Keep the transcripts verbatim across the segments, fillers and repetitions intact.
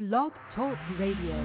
Blog Talk Radio.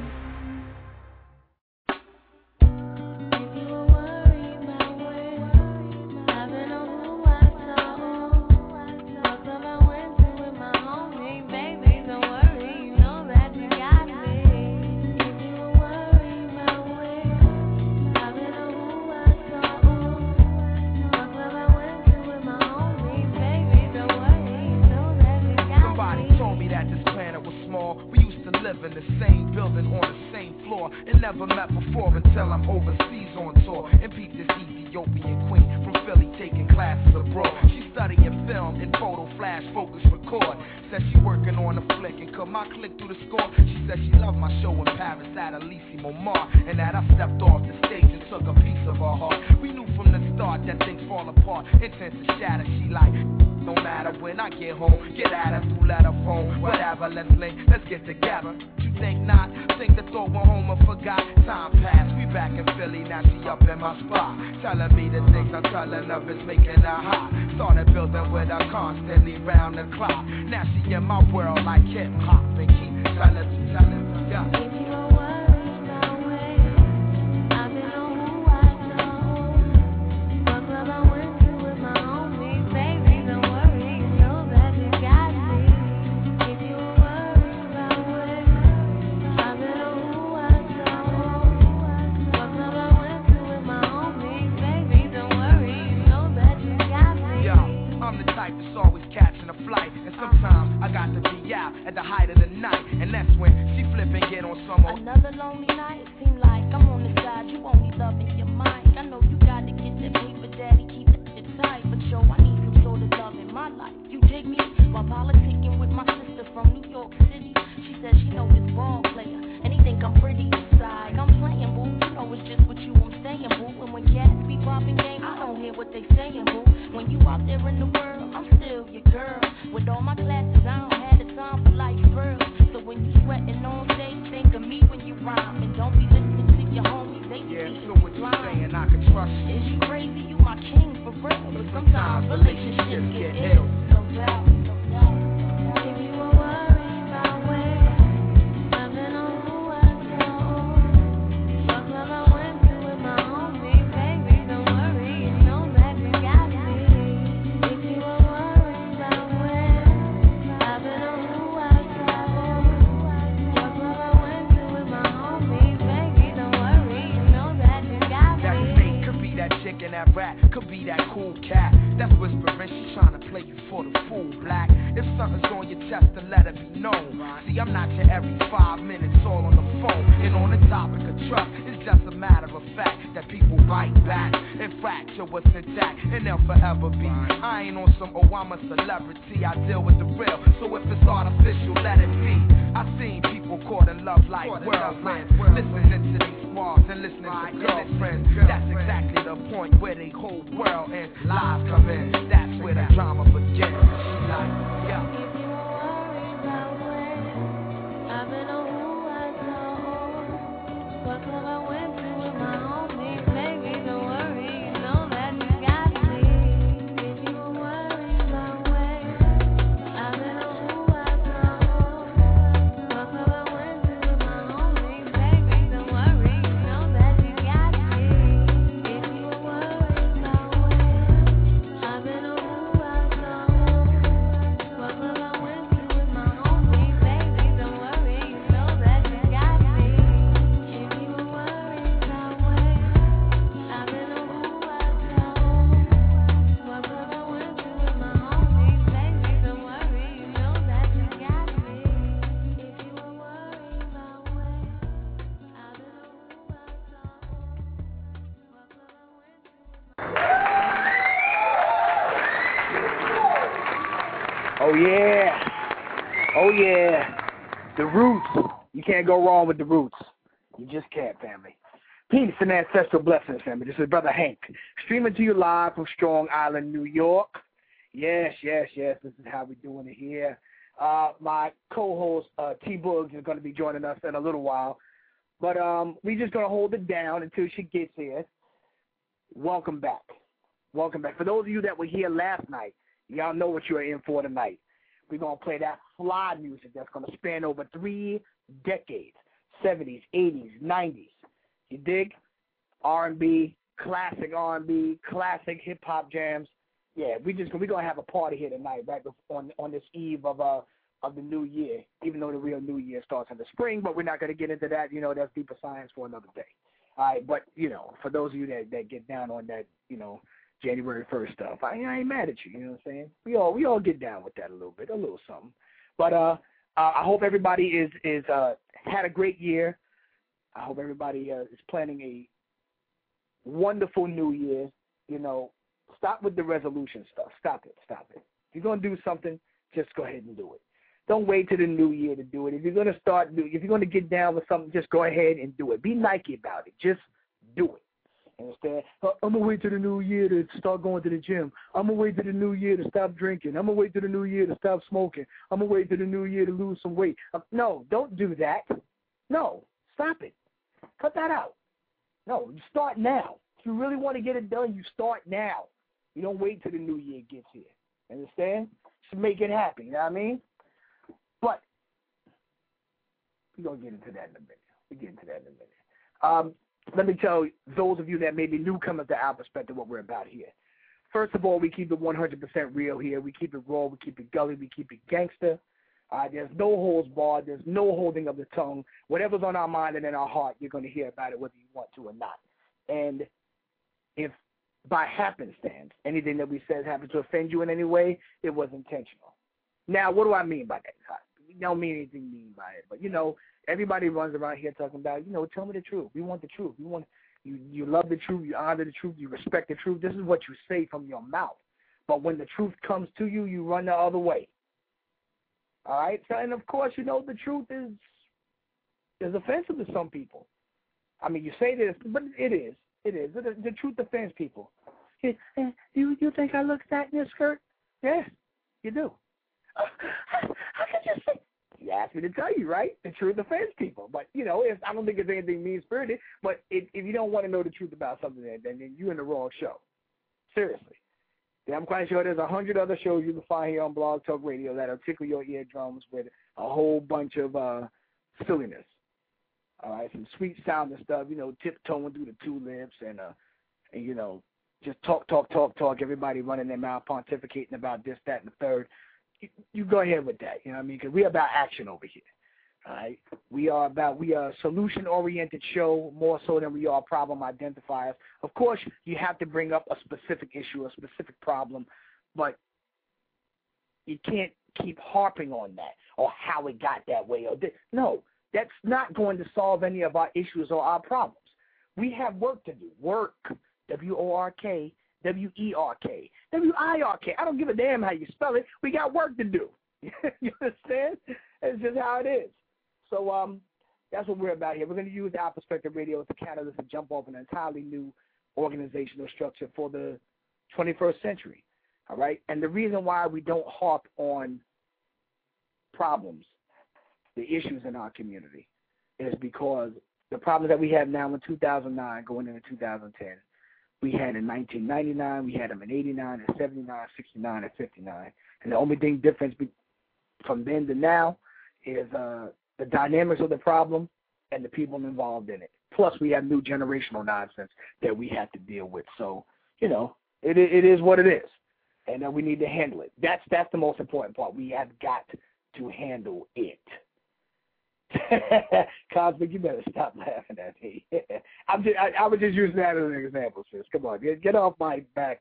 In the same building on the same floor and never met before until I'm overseas on tour and peep this Ethiopian queen from Philly taking classes abroad. She studying film and photo flash focus record. Said she working on a flick and cut my click through the score. She said she loved my show in Paris at Elysee Montmartre and that I stepped off the stage and took a piece of her heart. We knew from the start that things fall apart, intent to shatter. She like, no matter when I get home, get at her through letter phone, whatever, let's link, let's get together. You think not? Think the thought went home and forgot. Time passed, we back in Philly, now she up in my spot, telling me the things I'm telling her is making her hot. Started building with her constantly round the clock. Now she in my world like hip hop and keep telling me, telling me, yeah. That's always catching a flight, and sometimes I got to be out at the height of the night, and that's when she flip and get on some more. Another lonely night, seem like I'm on the side, you only loving your mind. I know you gotta get that paper, daddy, keep that shit tight, but yo, I need some sort of love in my life. You dig me? While politicking with my sister from New York City, she said she know this ball player, and he think I'm pretty inside. I'm playing, boo, you know it's just what you I'm saying, boo, and when cats be popping game, I don't hear what they saying, boo. When you out there in the world, I'm still your girl. With all my classes, I don't have the time for life girls. So when you sweating on stage, think of me when you rhyme. And don't be listening to your homies, they yeah, be so what you saying, I can trust you. Is you crazy? You my king for real. But sometimes relationships get ill. No doubt, no doubt. If you were worried about where I've been on who I know, what club I went to with my homies, baby, don't worry, you know that you got me. If you were worried about where I've been on who I know, what club I went to with my homies, baby, don't worry, you know that you got me. That fake could be that chick in that rat, could be that cool cat. That's whispering, she trying to play you for the fool, black. If something's on your chest, then let it be known. See, I'm not your every five minutes all on the phone. And on the topic of trust, it's just a matter of fact that people bite back and fracture what's intact, and they'll forever be. I ain't on some, oh, I'm a celebrity, I deal with the real. So if it's artificial, let it be. I've seen people caught in love like whirlwinds, listening to these squads and listening to girlfriends. That's exactly the point where they whole world ends. Lies come in, that's where the drama begins. She like, yeah. If you were worried about where I've been on who I know, what club I went to with my homies, baby, don't worry, you know that you got me. If you were worried about where I've been on who I know, what club I went to with my homies, baby, don't worry, you know that you got me. If you were worried about where I've been on who I know, what club I went to with my homies, baby, don't worry, you know that you got me. If you were worried about where I've been on who I know, what club I went to with my homies, baby, don't worry, you know that you got me. If you were worried about where I've been on who I know, what club I went to with my Oh yeah, oh yeah, the Roots. You can't go wrong with the Roots. You just can't, family. Peace and ancestral blessings, family. This is Brother Hank, streaming to you live from Strong Island, New York. Yes, yes, yes, this is how we're doing it here. Uh, my co-host, uh, T-Boogs, is going to be joining us in a little while. But um, we're just going to hold it down until she gets here. Welcome back. Welcome back. For those of you that were here last night, y'all know what you're in for tonight. We're going to play that fly music that's going to span over three decades, seventies, eighties, nineties. You dig? R and B, classic R and B, classic hip-hop jams. Yeah, we just we're going to have a party here tonight, right, on, on this eve of uh, of the new year, even though the real new year starts in the spring, but we're not going to get into that. You know, that's deeper science for another day. All right, but, you know, for those of you that, that get down on that, you know, January first stuff, I, I ain't mad at you, you know what I'm saying? We all we all get down with that a little bit, a little something. But uh, uh, I hope everybody is, is uh, had a great year. I hope everybody uh, is planning a wonderful new year. You know, stop with the resolution stuff. Stop it, stop it. If you're going to do something, just go ahead and do it. Don't wait till the new year to do it. If you're going to start, if you're going to get down with something, just go ahead and do it. Be Nike about it. Just do it. Understand? I'm going to wait till the new year to start going to the gym. I'm going to wait till the new year to stop drinking. I'm going to wait till the new year to stop smoking. I'm going to wait till the new year to lose some weight. Uh, no, don't do that. No, stop it. Cut that out. No, you start now. If you really want to get it done, you start now. You don't wait till the new year gets here. Understand? Just make it happen. You know what I mean? But we're going to get into that in a minute. We'll get into that in a minute. Um, let me tell those of you that may be newcomers to our perspective what we're about here. First of all, we keep it one hundred percent real here. We keep it raw. We keep it gully. We keep it gangster. Uh, there's no holds barred. There's no holding of the tongue. Whatever's on our mind and in our heart, you're going to hear about it whether you want to or not. And if by happenstance anything that we said happens to offend you in any way, it was intentional. Now, what do I mean by that? We don't mean anything mean by it. But, you know, everybody runs around here talking about, you know, tell me the truth. We want the truth. We want you, you love the truth. You honor the truth. You respect the truth. This is what you say from your mouth. But when the truth comes to you, you run the other way. All right? So, and, of course, you know, the truth is is offensive to some people. I mean, you say this, but it is. It is. The, the truth offends people. You, you think I look fat in this skirt? Yeah, you do. How could you say? You asked me to tell you, right? The truth offends people. But, you know, if, I don't think it's anything mean-spirited. But if, if you don't want to know the truth about something, then, then you're in the wrong show. Seriously. Yeah, I'm quite sure there's a hundred other shows you can find here on Blog Talk Radio that'll tickle your eardrums with a whole bunch of uh, silliness. All right, some sweet-sounding stuff, you know, tiptoeing through the tulips and, uh, and, you know, just talk, talk, talk, talk, everybody running their mouth, pontificating about this, that, and the third. You, you go ahead with that, you know what I mean? Because we're about action over here, all right? We are about, we are a solution-oriented show more so than we are problem identifiers. Of course, you have to bring up a specific issue, a specific problem, but you can't keep harping on that or how it got that way. Or this. No, that's not going to solve any of our issues or our problems. We have work to do. Work, W O R K, W E R K, W I R K. I don't give a damn how you spell it. We got work to do. You understand? It's just how it is. So um, that's what we're about here. We're going to use Our Perspective Radio as a catalyst to jump off an entirely new organizational structure for the twenty-first century. All right? And the reason why we don't harp on problems, the issues in our community, is because the problems that we have now in two thousand nine going into two thousand ten, we had in nineteen ninety-nine, we had them in eighty-nine, and seventy-nine, sixty-nine, and fifty-nine. And the only thing difference be- from then to now is uh, the dynamics of the problem and the people involved in it. Plus, we have new generational nonsense that we have to deal with. So, you know, it it is what it is, and uh, we need to handle it. That's that's the most important part. We have got to handle it. Cosmic, you better stop laughing at me. I'm just, I, I was just using that as an example, sis. Come on, get, get off my back.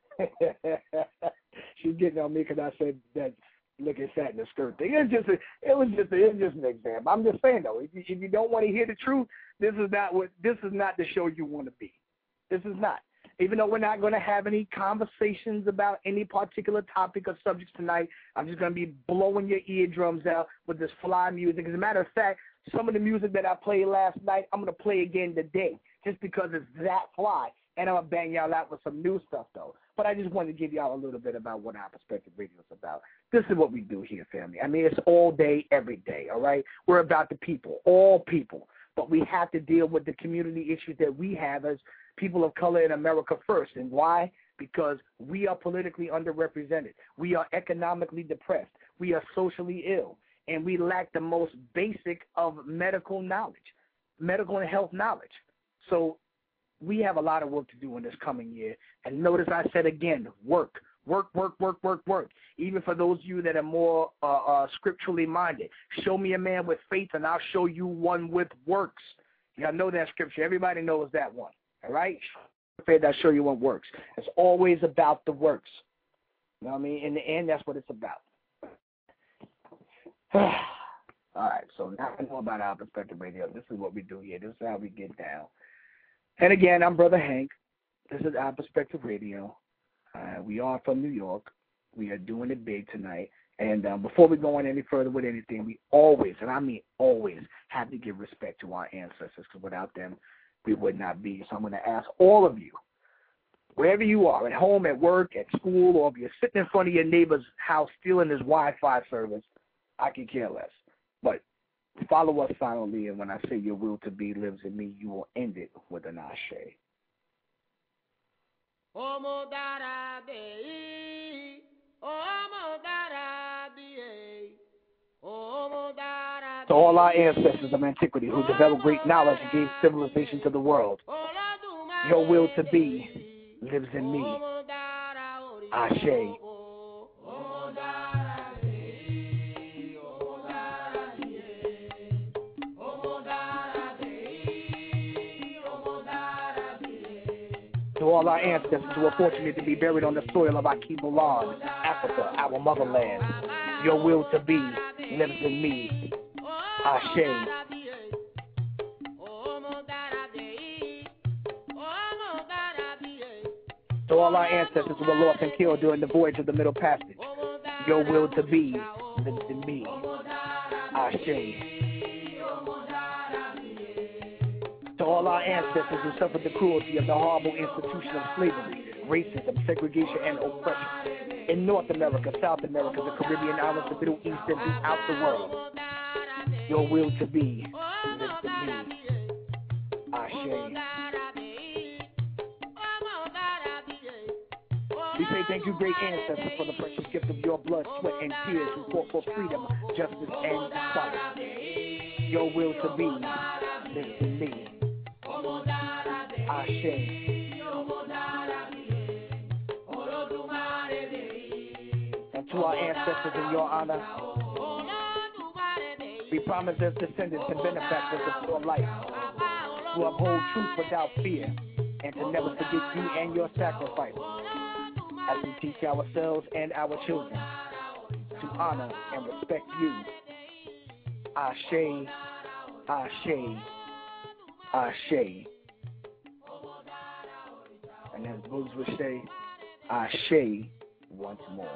She's getting on me because I said that looking fat in the skirt thing. It's just, a, it was just, a, it was just an example. I'm just saying though, if you, if you don't want to hear the truth, this is not what, this is not the show you want to be. This is not. Even though we're not going to have any conversations about any particular topic or subjects tonight, I'm just going to be blowing your eardrums out with this fly music. As a matter of fact, some of the music that I played last night, I'm going to play again today just because it's that fly. And I'm going to bang y'all out with some new stuff, though. But I just wanted to give y'all a little bit about what Our Perspective Radio is about. This is what we do here, family. I mean, it's all day, every day, all right? We're about the people, all people. But we have to deal with the community issues that we have as people of color in America first. And why? Because we are politically underrepresented. We are economically depressed. we are socially ill, and we lack the most basic of medical knowledge, medical and health knowledge. So we have a lot of work to do in this coming year. And notice I said again, work, work, work, work, work, work. Even for those of you that are more uh, uh, scripturally minded, show me a man with faith, and I'll show you one with works. Y'all know that scripture. Everybody knows that one. All right? Faith, I'll show you one works. It's always about the works. You know what I mean? In the end, that's what it's about. All right, so now I know about Our Perspective Radio. This is what we do here. This is how we get down. And again, I'm Brother Hank. This is Our Perspective Radio. Uh, we are from New York. We are doing it big tonight. And um, before we go on any further with anything, we always, and I mean always, have to give respect to our ancestors, because without them, we would not be. So I'm going to ask all of you, wherever you are, at home, at work, at school, or if you're sitting in front of your neighbor's house stealing his Wi-Fi service, I can care less. But follow us silently, and when I say your will to be lives in me, you will end it with an ashe. To all our ancestors of antiquity who developed great knowledge and gave civilization to the world, your will to be lives in me. Ashe. To all our ancestors who are fortunate to be buried on the soil of Akibu land, Africa, our motherland, your will to be lives in me. Ashe. To all our ancestors who were lost and killed during the voyage of the Middle Passage, your will to be lives in me. Ashe. To all our ancestors who suffered the cruelty of the horrible institution of slavery, racism, segregation, and oppression in North America, South America, the Caribbean islands, the Middle East, and throughout the world, your will to be lives in me. Ashe. We say thank you, great ancestors, for the precious gift of your blood, sweat, and tears who fought for freedom, justice, and equality. Your will to be lives in me. Ashe. And to our ancestors in your honor, we promise as descendants and benefactors of your life to uphold truth without fear and to never forget you and your sacrifice as we teach ourselves and our children to honor and respect you. Ashe, Ashe, Ashe. And as Boogs would say, Ashe once more.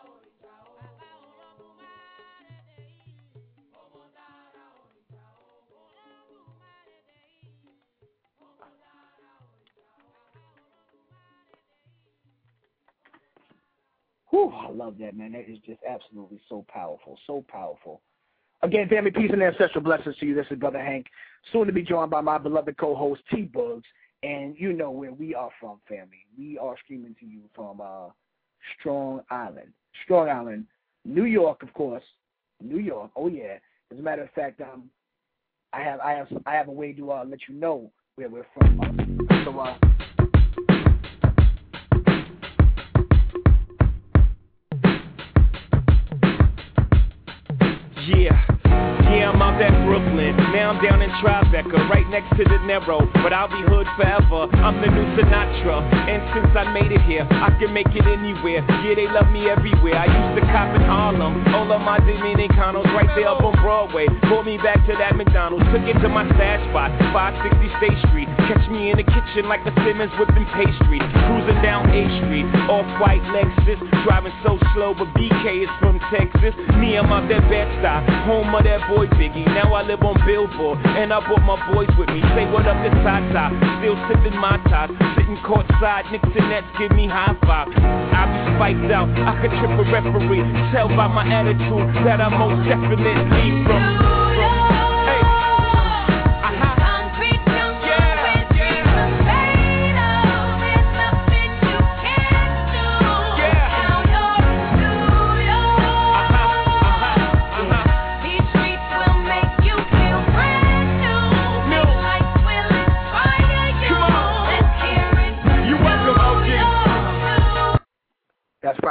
Whew, I love that, man. That is just absolutely so powerful, so powerful. Again, family, peace and ancestral blessings to you. This is Brother Hank, soon to be joined by my beloved co-host, T-Bugs. And you know where we are from, family. We are streaming to you from uh, Strong Island. Strong Island, New York, of course. New York, oh yeah. As a matter of fact, um, I have I have I have a way to uh, let you know where we're from. Uh, so, uh, yeah. Yeah, I'm out at Brooklyn, now I'm down in Tribeca, right next to De Niro, but I'll be hood forever, I'm the new Sinatra, and since I made it here, I can make it anywhere, yeah, they love me everywhere, I used to cop in Harlem, all of my Dominicanos right there up on Broadway, pulled me back to that McDonald's, took it to my stash spot, five sixty State Street, catch me in the kitchen like the Simmons whipping pastry, cruising down A Street, off-white Lexus, driving so slow, but B K is from Texas, me, I'm out that Bed-Stuy, home of that boy Biggie, now I live on Billboard, and I brought my boys with me, say what up to Tata, still sipping my top, sitting courtside, Knicks and Nets give me high five, I be spiked out, I could trip a referee, tell by my attitude that I most definitely from.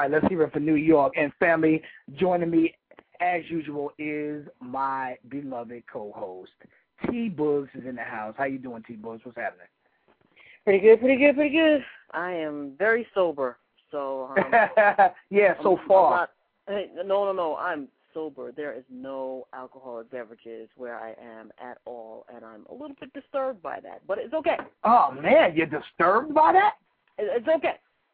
right, let's hear it for New York. And family, joining me as usual is my beloved co-host, T Boogs is in the house. How you doing, T Boogs? What's happening? Pretty good, pretty good, pretty good. I am very sober, so um, yeah, so I'm, far. I'm not, hey, no, no, no. I'm sober. There is no alcoholic beverages where I am at all, and I'm a little bit disturbed by that. But it's okay. Oh man, you're disturbed by that? It, it's okay.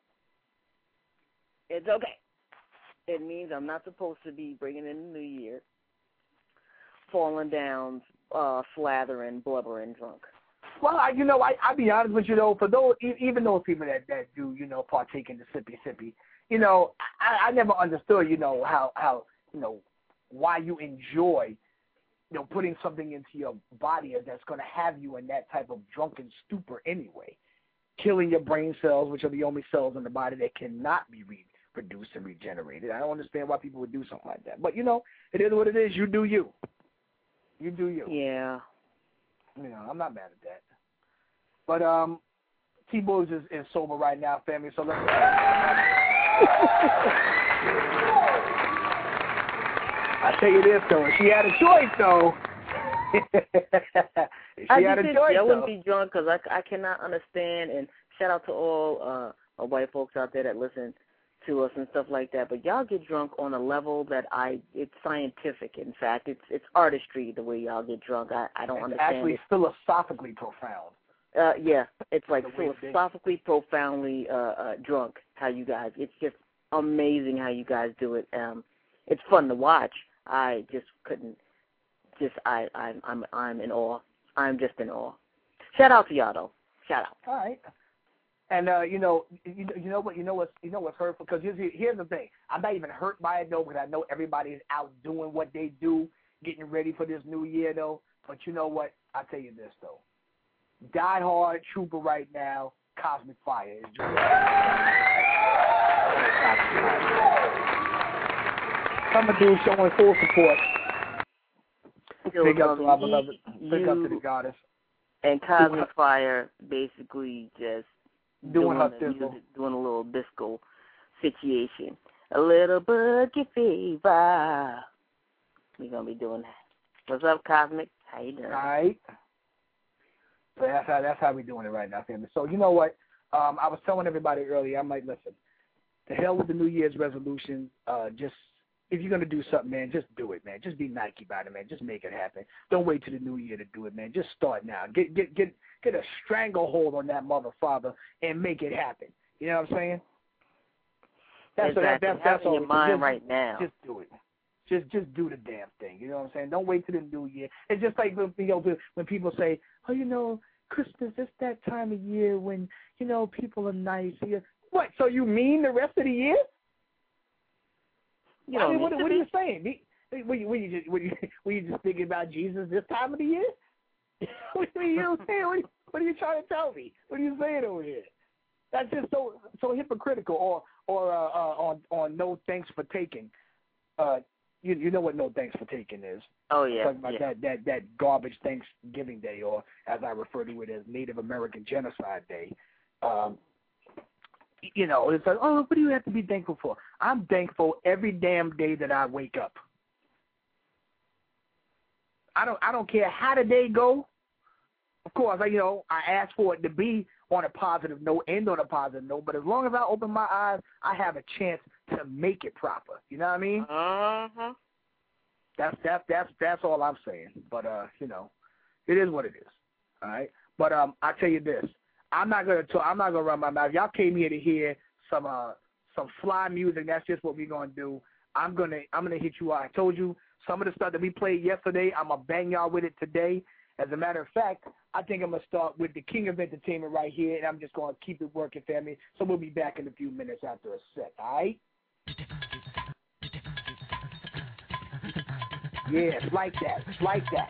It's okay. It means I'm not supposed to be bringing in the new year, falling down, uh, slathering, blubbering, drunk. Well, I, you know, I I be honest with you though. For those, even those people that, that do, you know, partake in the sippy sippy, you know, I, I never understood, you know, how how you know why you enjoy, you know, putting something into your body that's going to have you in that type of drunken stupor anyway, killing your brain cells, which are the only cells in the body that cannot be reproduced and regenerated. I don't understand why people would do something like that. But you know, it is what it is. You do you. You do you. Yeah. You know, I'm not mad at that. But um, T Boogs is, is sober right now, family. So let's. I tell you this though, if she had a choice though. if she I had a just choice I wouldn't though. be drunk because I, I cannot understand. And shout out to all uh, uh, white folks out there that listen to us and stuff like that. But y'all get drunk on a level that I it's scientific. In fact, it's it's artistry the way y'all get drunk. I, I don't It's understand. actually it. philosophically profound. Uh, yeah, it's like The way they- philosophically, profoundly uh, uh, drunk. How you guys? It's just amazing how you guys do it. Um, it's fun to watch. I just couldn't. Just I I'm I'm I'm in awe. I'm just in awe. Shout out to y'all though. Shout out. All right. And uh, you know, you, you know what, you know what, you know what's hurtful. Because here's, here's the thing. I'm not even hurt by it though, because I know everybody's out doing what they do, getting ready for this new year though. But you know what? I'll tell you this though. Die Hard Trooper right now, Cosmic Fire is doing Some dude showing full support. Big up to our beloved. Big up to the goddess. And Cosmic Fire basically just Doing her a thing. music, doing a little disco situation. A little boogie fever. We're gonna be doing that. What's up, Cosmic? How you doing? All right. So that's how that's how we're doing it right now, family. So you know what? Um, I was telling everybody earlier. I'm like, listen, the hell with the New Year's resolution. Uh, just if you're gonna do something, man, just do it, man. Just be Nike about it, man. Just make it happen. Don't wait till the New Year to do it, man. Just start now. Get get get get a stranglehold on that mother father and make it happen. You know what I'm saying? That's exactly. that, that's Have that's in all. your mind just, right now. Just do it. Just just do the damn thing. You know what I'm saying? Don't wait till the New Year. It's just like when, you know, when people say, oh, you know, Christmas, it's that time of year when, you know, people are nice. What, so you mean the rest of the year? You I know, mean, what, what are be. you saying? Were you, were, you just, were, you, were you just thinking about Jesus this time of the year? what, are you, what, are you, what are you trying to tell me? What are you saying over here? That's just so so hypocritical. Or or uh, uh, on on no thanks for taking. Uh, you you know what no thanks for taking is? Oh yeah. Talking about yeah. that, that that garbage Thanksgiving Day, or as I refer to it as Native American Genocide Day. Um, you know, it's like, oh, what do you have to be thankful for? I'm thankful every damn day that I wake up. I don't I don't care how the day go. Of course, I, you know, I ask for it to be on a positive note, end on a positive note. But as long as I open my eyes, I have a chance to make it proper. You know what I mean? Uh huh. That's that's that's that's all I'm saying. But uh, you know, it is what it is. All right. But um, I tell you this, I'm not gonna talk, I'm not gonna run my mouth. Y'all came here to hear some uh some fly music. That's just what we're gonna do. I'm gonna I'm gonna hit you out. I told you some of the stuff that we played yesterday. I'm gonna bang y'all with it today. As a matter of fact, I think I'm going to start with the king of entertainment right here, and I'm just going to keep it working, family. So we'll be back in a few minutes after a set, all right? Yeah, it's like that. It's like that.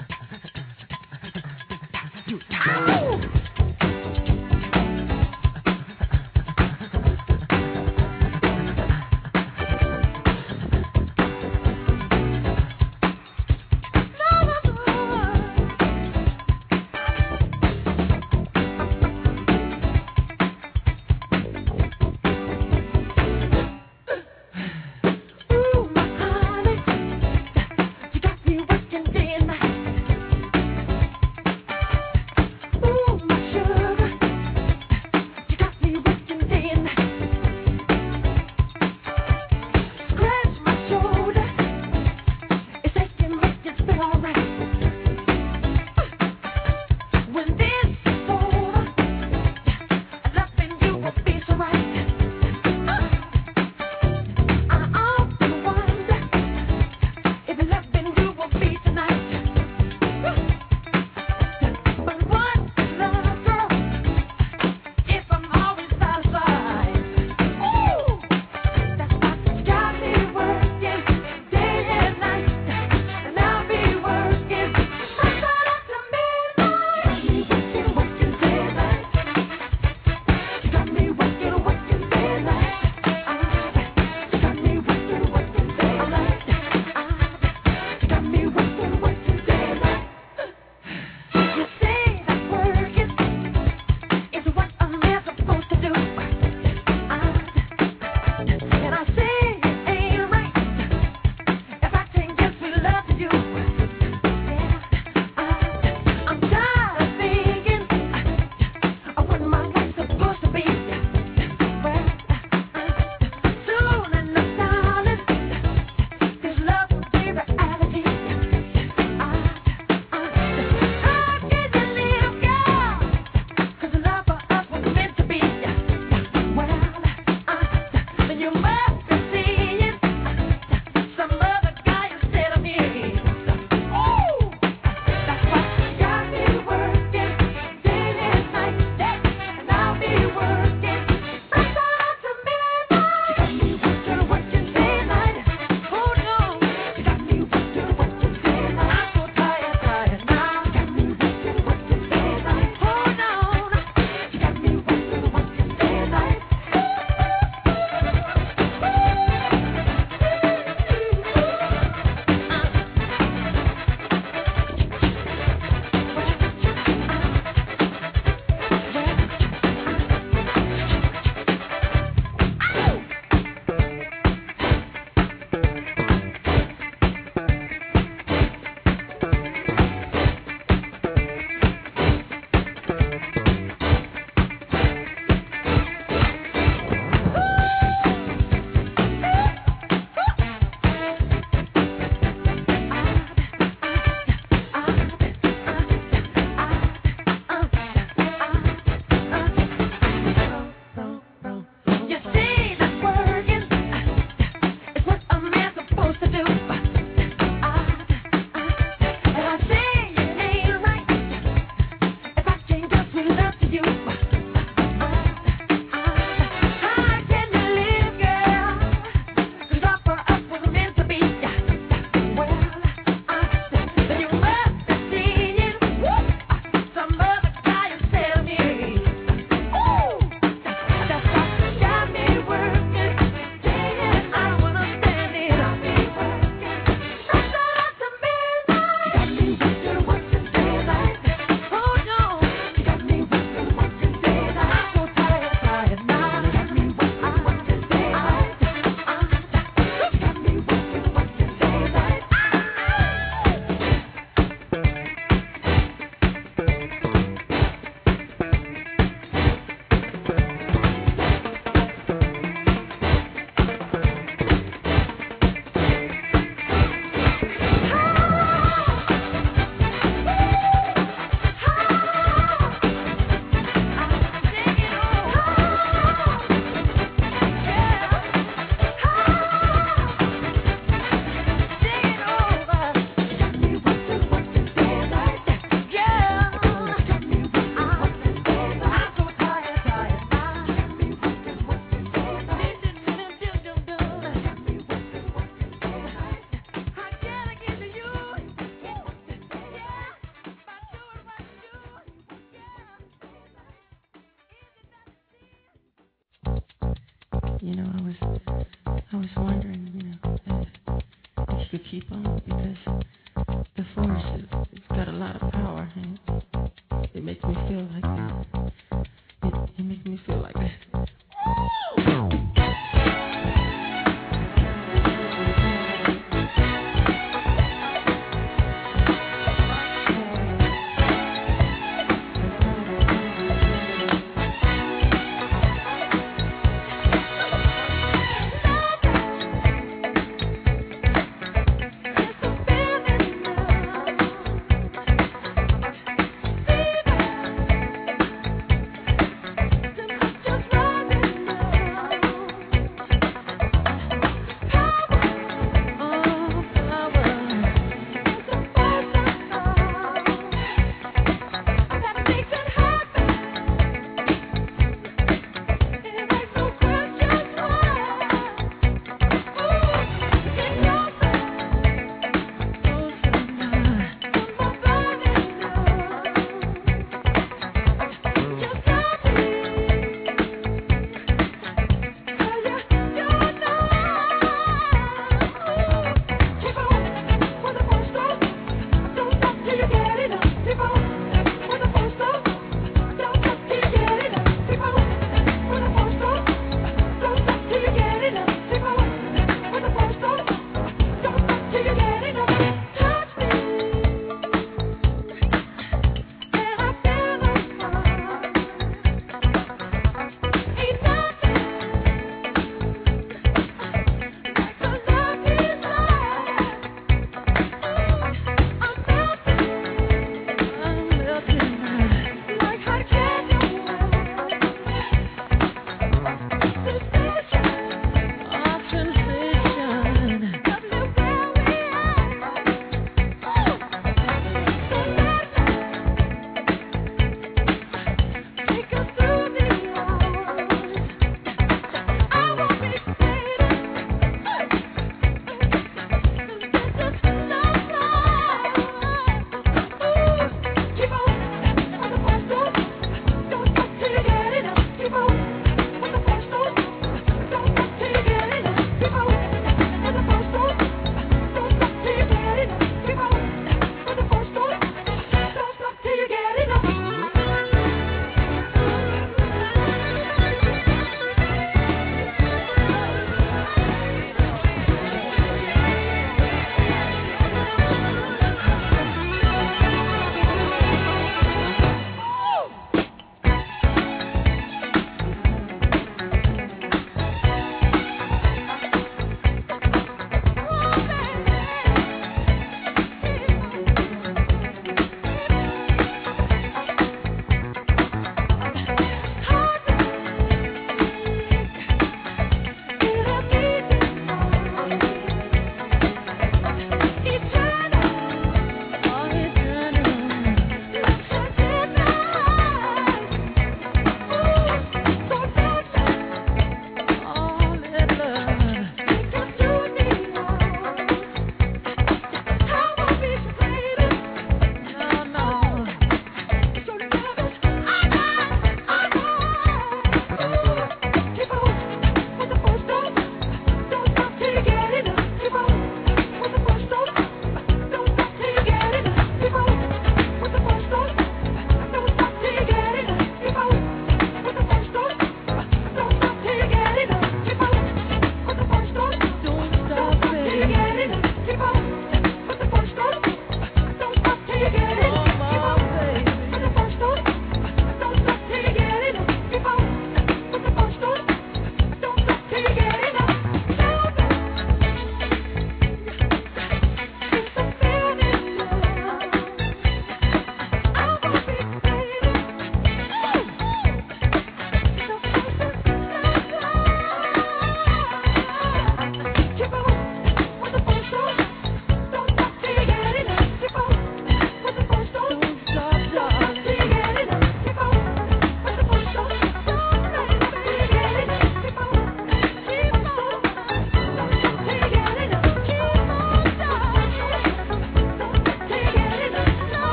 you know, I was, I was wondering, you know, if, if you could keep on, because the force has it's got a lot of power, and it makes me feel like this. It, it makes me feel like this. Just running.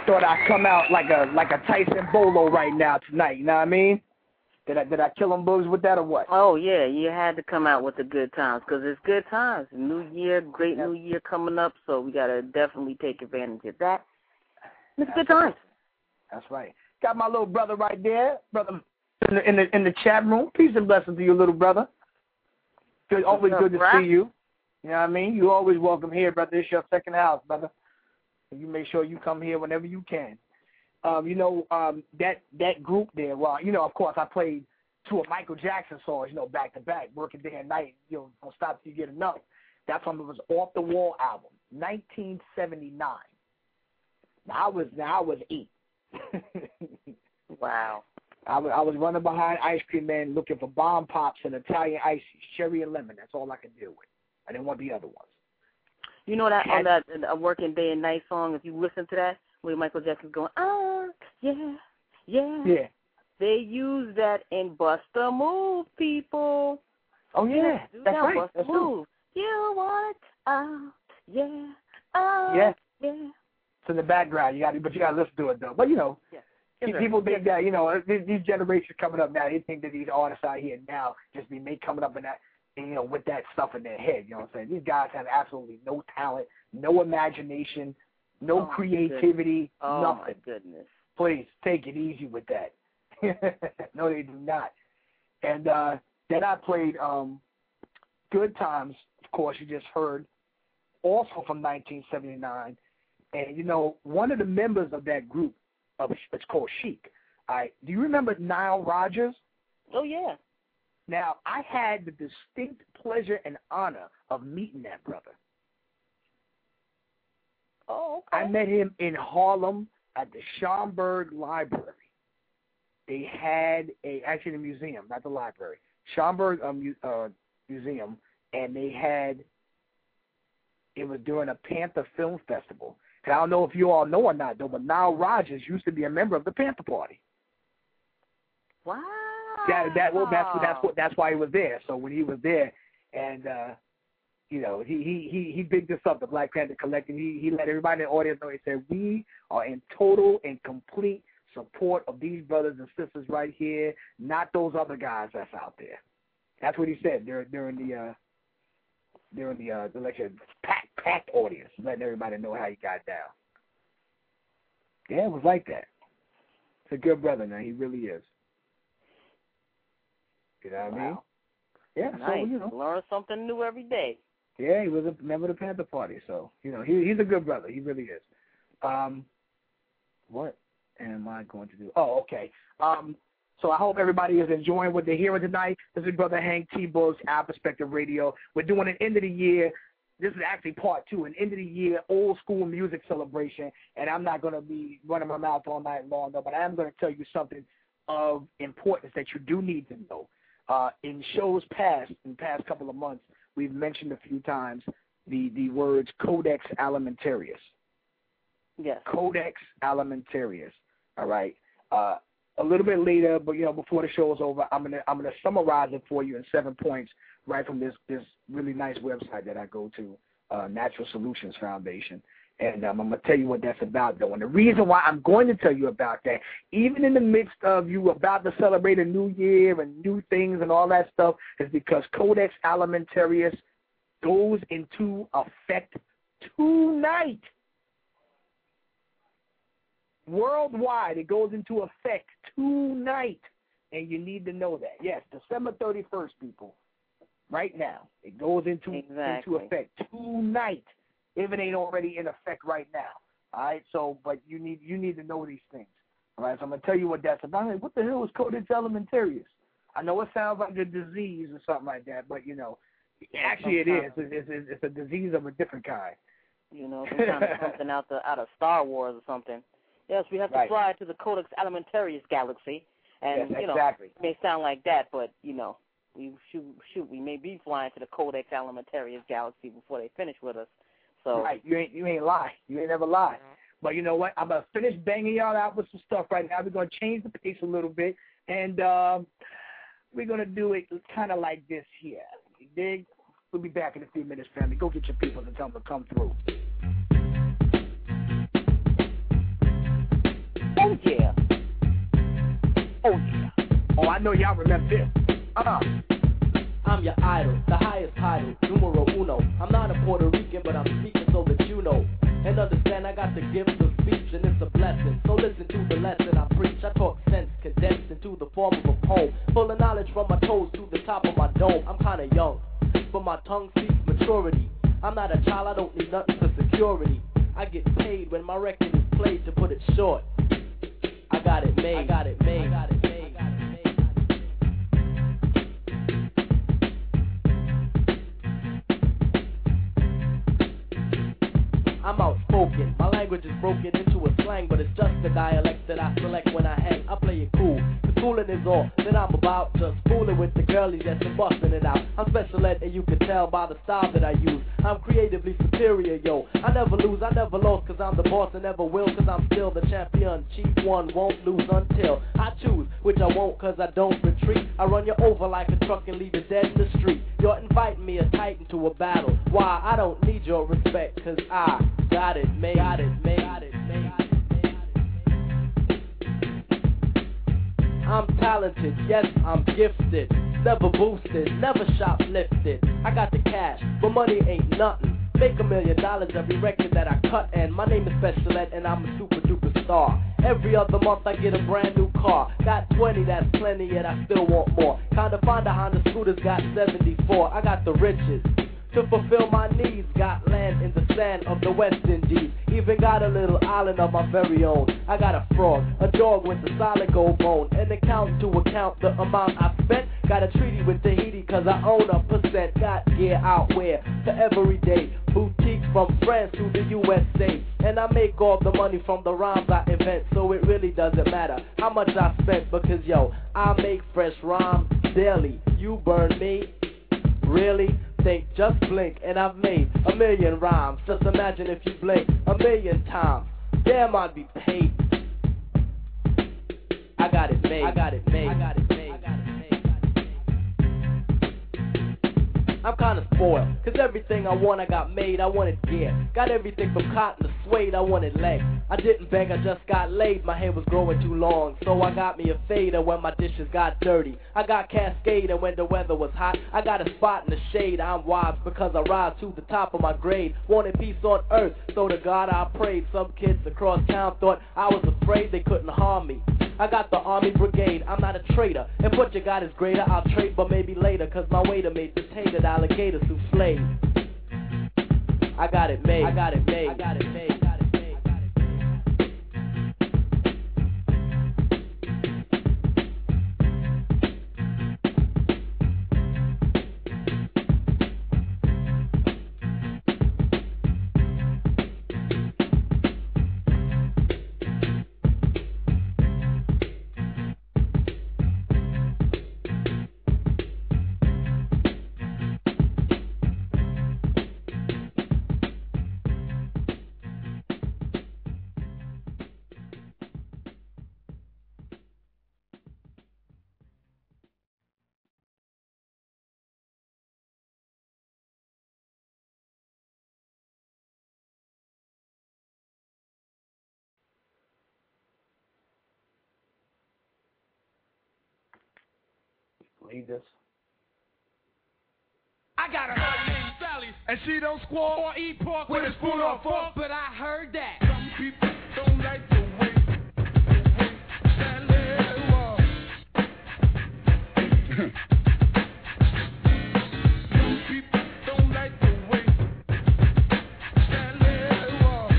I thought I'd come out like a like a Tyson Bolo right now tonight. You know what I mean? Did I did I kill them bugs with that or what? Oh yeah, you had to come out with the good times because it's good times. New year, great new year coming up, so we gotta definitely take advantage of that. It's good times. That's right. Got my little brother right there, brother in the in the, in the chat room. Peace and blessings to you, little brother. Good, always good to see you. You know what I mean? You always welcome here, brother. It's your second house, brother. You make sure you come here whenever you can. Um, you know, um, that that group there, well, you know, of course, I played two of Michael Jackson songs, you know, back to back, working day and night, you know, don't stop till you get enough. That's from it was Off the Wall album, nineteen seventy-nine. Now I was now I was eight. Wow. I was, I was running behind Ice Cream Man looking for bomb pops and Italian ices, cherry and lemon. That's all I could deal with. I didn't want the other ones. You know that on that uh, Working Day and Night song, if you listen to that, where Michael Jackson's going, ah, yeah, yeah. Yeah. They use that in Bust a Move, people. Oh, yeah. Do That's that, right. Bust That's a Move. true. You want it? Ah, yeah, ah, Yeah. yeah. It's in the background, you got, but you got to listen to it, though. But, you know, Yeah. people think that, you know, these, these generations coming up now, they think that these artists out here now just be made coming up in that, you know, with that stuff in their head. You know what I'm saying? These guys have absolutely no talent, no imagination, no Oh, creativity, Oh, nothing. my goodness. Please take it easy with that. No, they do not. And uh, then I played um, Good Times, of course, you just heard, also from nineteen seventy-nine. And, you know, one of the members of that group, of it's called Chic. All right. Do you remember Nile Rodgers? Oh, yeah. Now, I had the distinct pleasure and honor of meeting that brother. Oh, okay. I met him in Harlem at the Schomburg Library. They had a, actually the museum, not the library, Schomburg uh, mu, uh, Museum, and they had, it was during a Panther Film Festival. And I don't know if you all know or not, though, but Nile Rodgers used to be a member of the Panther Party. Wow. That that well, that's that's what that's why he was there. So when he was there, and uh, you know, he he he he bigged us up, the Black Panther Collective. He he let everybody in the audience know. He said, "We are in total and complete support of these brothers and sisters right here, not those other guys that's out there." That's what he said during during the uh, during the uh, the lecture. Packed packed audience, letting everybody know how he got down. Yeah, it was like that. It's a good brother, man. He really is. You know what wow. I mean? Yeah, nice. so, you know. Learn something new every day. Yeah, he was a member of the Panther Party, so, you know, he he's a good brother. He really is. Um, what am I going to do? Oh, okay. Um, so I hope everybody is enjoying what they're hearing tonight. This is Brother Hank T. Bugs, Our Perspective Radio. We're doing an end of the year. This is actually part two, an end of the year old school music celebration, and I'm not going to be running my mouth all night long, though, but I am going to tell you something of importance that you do need to know. Uh, in shows past, in the past couple of months, we've mentioned a few times the, the words Codex Alimentarius. Yes. Codex Alimentarius. All right. Uh, a little bit later, but you know, before the show is over, I'm gonna I'm gonna summarize it for you in seven points right from this this really nice website that I go to, uh, Natural Solutions Foundation. And um, I'm going to tell you what that's about, though. And the reason why I'm going to tell you about that, even in the midst of you about to celebrate a new year and new things and all that stuff, is because Codex Alimentarius goes into effect tonight. Worldwide, it goes into effect tonight. And you need to know that. Yes, December thirty-first, people. Right now. It goes into, exactly. into effect tonight. If it ain't already in effect right now. All right, so, but you need you need to know these things. All right, so I'm going to tell you what that's about. Like, what the hell is Codex Alimentarius? I know it sounds like a disease or something like that, but, you know, actually it is. It's, it's, it's a disease of a different kind. You know, some kind of something out, the, out of Star Wars or something. Yes, we have to right. fly to the Codex Alimentarius galaxy. And, yes, you know, exactly. it may sound like that, but, you know, we shoot, shoot, we may be flying to the Codex Alimentarius galaxy before they finish with us. So right, you ain't you ain't lie. You ain't never lie. But you know what? I'm gonna finish banging y'all out with some stuff right now. We're gonna change the pace a little bit, and uh, we're gonna do it kind of like this here. You dig? We'll be back in a few minutes, family. Go get your people and tell them to come through. Oh yeah. Oh yeah. Oh, I know y'all remember this. Uh-uh. I'm your idol, the highest title, numero uno. I'm not a Puerto Rican, but I'm speaking so that you know. And understand I got the gift of speech and it's a blessing. So listen to the lesson I preach. I talk sense condensed into the form of a poem. Full of knowledge from my toes to the top of my dome. I'm kinda young, but my tongue speaks maturity. I'm not a child, I don't need nothing for security. I get paid when my record is played, to put it short. I got it made, I got it made, I got it made. I'm outspoken, my language is broken into a slang, but it's just the dialect that I select when I hang. I play it cool, the fooling is all that I'm about. Just fooling with the girlies that's been busting it out. I'm special ed and you can tell by the style that I use. I'm creatively superior, yo. I never lose, I never lost, cause I'm the boss and never will, cause I'm still the champion. Chief one won't lose until I choose, which I won't cause I don't retreat. I run you over like a truck and leave you dead in the street. You're inviting me a titan to a battle. Why? I don't need your respect, cause I got it made, got it made, got it made. I'm talented, yes, I'm gifted. Never boosted, never shoplifted. I got the cash, but money ain't nothing. Make a million dollars every record that I cut, and my name is Special Ed, and I'm a super duper star. Every other month I get a brand new car. Got twenty, that's plenty, yet I still want more. Kinda find a Honda Scooter's got seventy-four. I got the riches to fulfill my needs. Got land in the sand of the West Indies. Even got a little island of my very own. I got a frog, a dog with a solid gold bone. An account to account the amount I spent. Got a treaty with Tahiti cause I own a percent. Got gear out where for every day. Boutiques from France to the U S A. And I make all the money from the rhymes I invent. So it really doesn't matter how much I spent, because yo, I make fresh rhymes daily. You burn me? Really? Think, just blink, and I've made a million rhymes. Just imagine if you blink a million times. Damn, I'd be paid. I got it made. I got it made. I got it made. I got it made. I'm kinda spoiled, cause everything I want I got made. I wanted gear, got everything from cotton to suede. I wanted legs, I didn't beg, I just got laid. My hair was growing too long, so I got me a fader when my dishes got dirty. I got Cascade, and when the weather was hot, I got a spot in the shade. I'm wise because I rise to the top of my grade. Wanted peace on earth, so to God I prayed. Some kids across town thought I was afraid they couldn't harm me. I got the army brigade, I'm not a traitor. If what you got is greater, I'll trade, but maybe later, cause my waiter made potato alligator souffle. I got it made, I got it made, I got it made. Believe this? I got a girl named Sally, and she don't squall or eat pork with a spoon or fork, but I heard that some people don't like the way, the way Sally walks. Some people don't like the way Sally walks.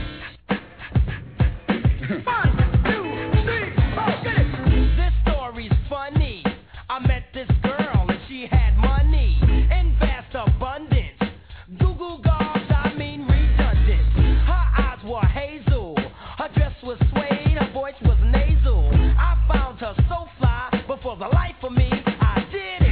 One, two, three, four, get it. This story's funny. I met this girl and she had money in vast abundance. Google gobs, I mean redundant. Her eyes were hazel, her dress was suede, her voice was nasal. I found her so fly, but for the life of me, I did it.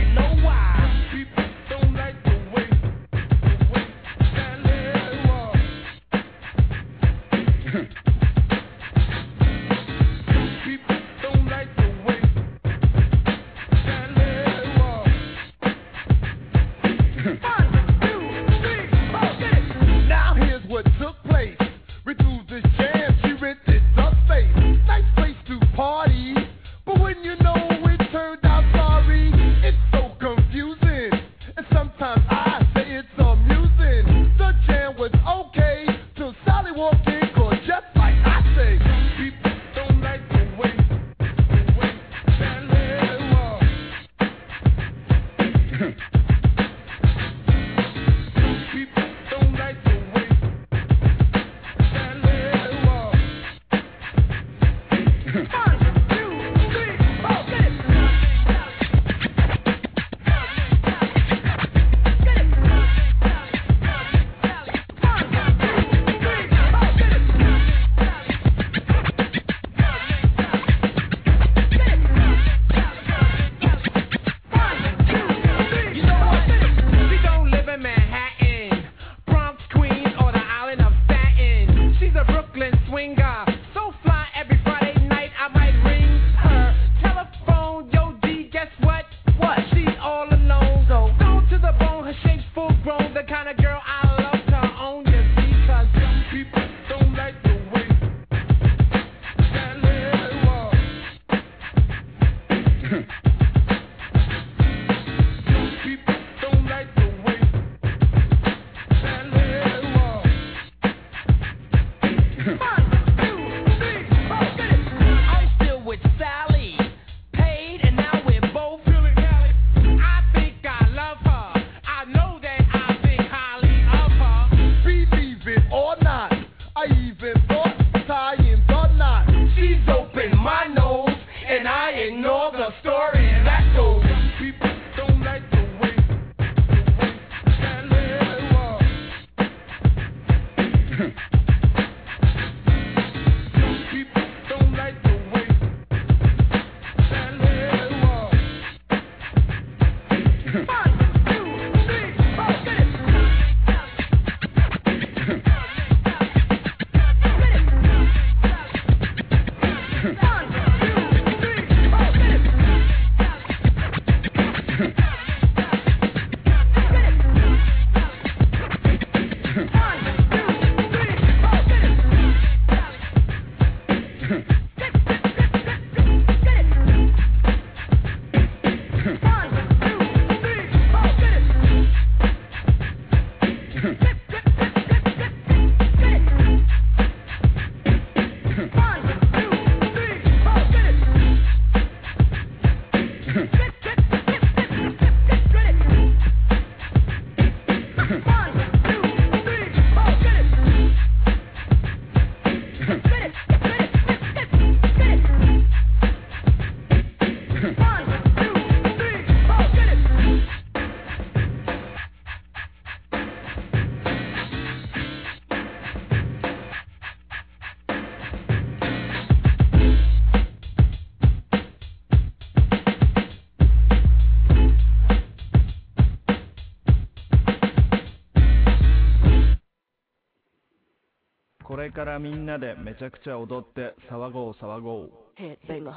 これからみんなでめちゃくちゃ踊って騒ごう騒ごう。 Headbanger.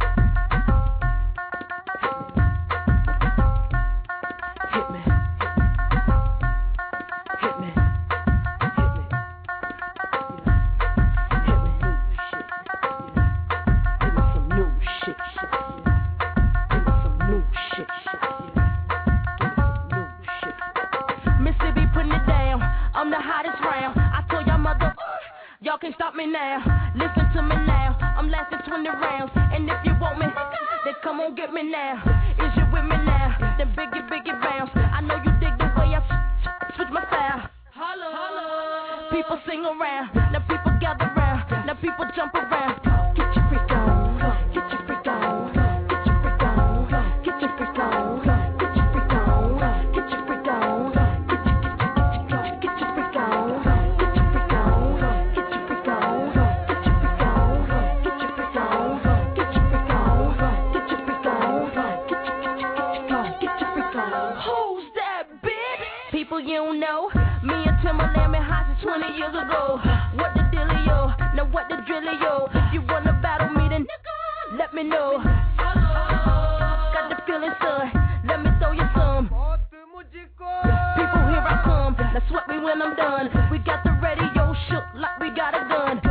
Y'all can't stop me now, listen to me now, I'm lasting twenty rounds, and if you want me, then come on get me now, is you with me now, then biggie biggie bounce, I know you dig the way I switch my style, holla, holla. People sing around, now people gather round, now people jump around, get your freak on, get your freak on, get your freak on, get your freak on, get your freak on, get your freak on, get your get your freak on. You don't know, me and Timberland been hot since twenty years ago. What the dealio? Now what the drillio? If you wanna battle me, then let me know. Got the feeling, son. Let me throw you some. People, here I come. Now sweat me when I'm done. We got the radio shook like we got a gun.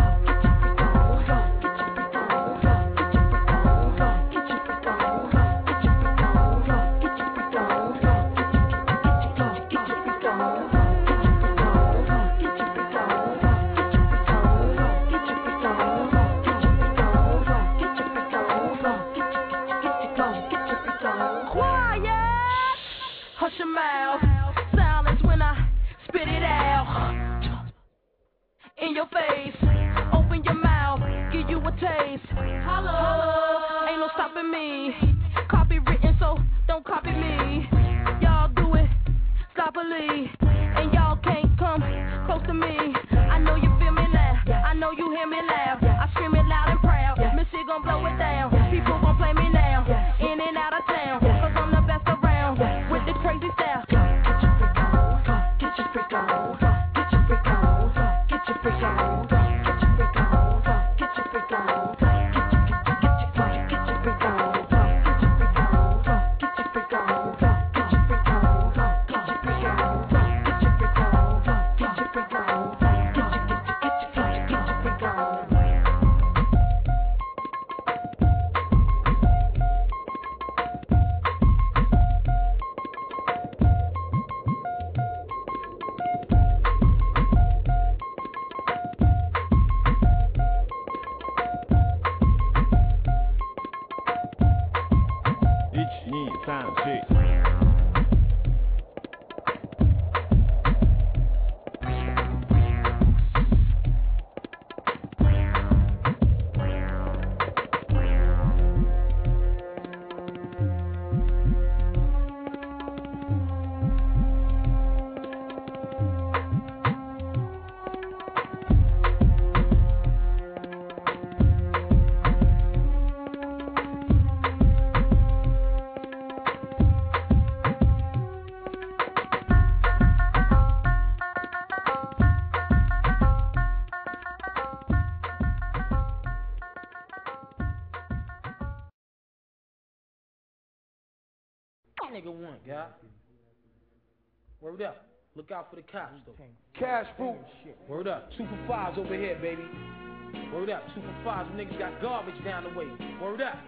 Get your your mouth. Silence when I spit it out. In your face, open your mouth, give you a taste. Holla, ain't no stopping me. Copywritten, so don't copy me. Y'all do it sloppily, and y'all can't come close to me. I know you feel me now, I know you hear me loud. I scream it loud and proud. Missy gon' blow it down. People gon' play me now, in and out of town, cause I'm the best around with the crazy style. Get your freak on, get your freak on, get your freak on, get your freak on, get your freak on, get your freak on, get your get your get your freak on, get your freak on, get your freak on, get your freak on, get your freak on, get your freak on, get your freak on, get your freak on, get your get your get your get your freak on. Nigga one, guy. Word up. Look out for the cops, though. Cash fruit. Word up. Two for fives over here, baby. Word up. Two for fives. Niggas got garbage down the way. Word up.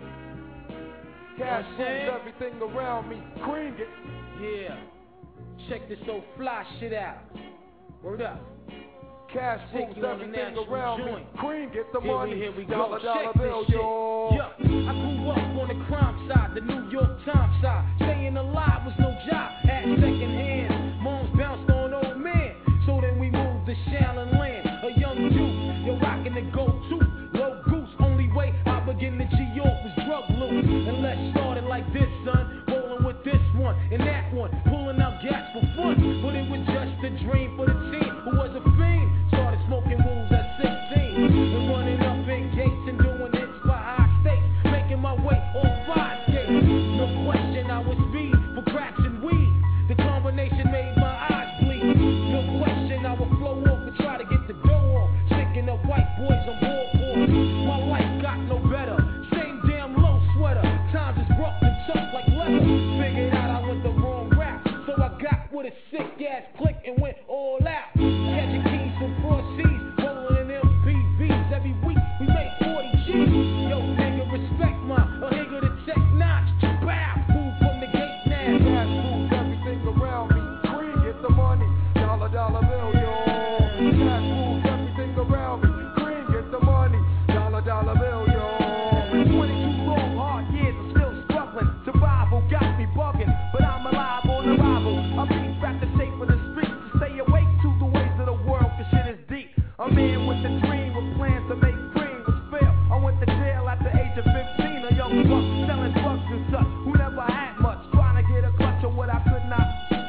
Cash you know rules everything around me. Cream it. Yeah. Check this old fly shit out. Word up. Cash rules everything around joint. me. Cream get the here money. We, here we dollar, go. dollar Check bill, this shit. yo. Yo, I grew up on the crime side, the New York Times side. Staying alive was no job. Had second hand. Moms bounced on old men. So then we moved to Shaolin Land. A young youth, you're rocking the go-to. Low goose, only way I begin to G-York was drug loot. And let's start it like this, son. Rolling with this one and that one. Pulling out gas for fun. But it was just a dream for the team who was a fiend. Started smoking rules at sixteen. And running up in gates and doing hits for high stakes. Making my way on five skates. No question I was speed for cracks and weed. The combination made my eyes bleed. No question I would flow off and try to get the dough off. Sticking up white boys on board for. My life got no better. Same damn low sweater. Times is rough and tough like leather. Figured out I went the wrong route. So I got with a sick ass click and went all out. Catching keys from four C's. Rolling in M P Vs. Every week we make forty G's. Yo, nigga, respect my a nigga to tech notch. Bow. Move from the gate now. Cash rules everything around me. Cream get the money. Dollar, dollar bill, yo. Cash rules everything around me. Cream get the money. Dollar, dollar bill, yo. twenty-two long hard years, I'm still struggling. Survival got me bugging, but I'm alive on arrival. I beat back the shape of the streets to stay awake to the ways of the world, cause shit is deep. A man with a dream with plans to make cream was fair. I went to jail at the age of fifteen, a young buck selling drugs and such, who never had much, trying to get a clutch of what I could not.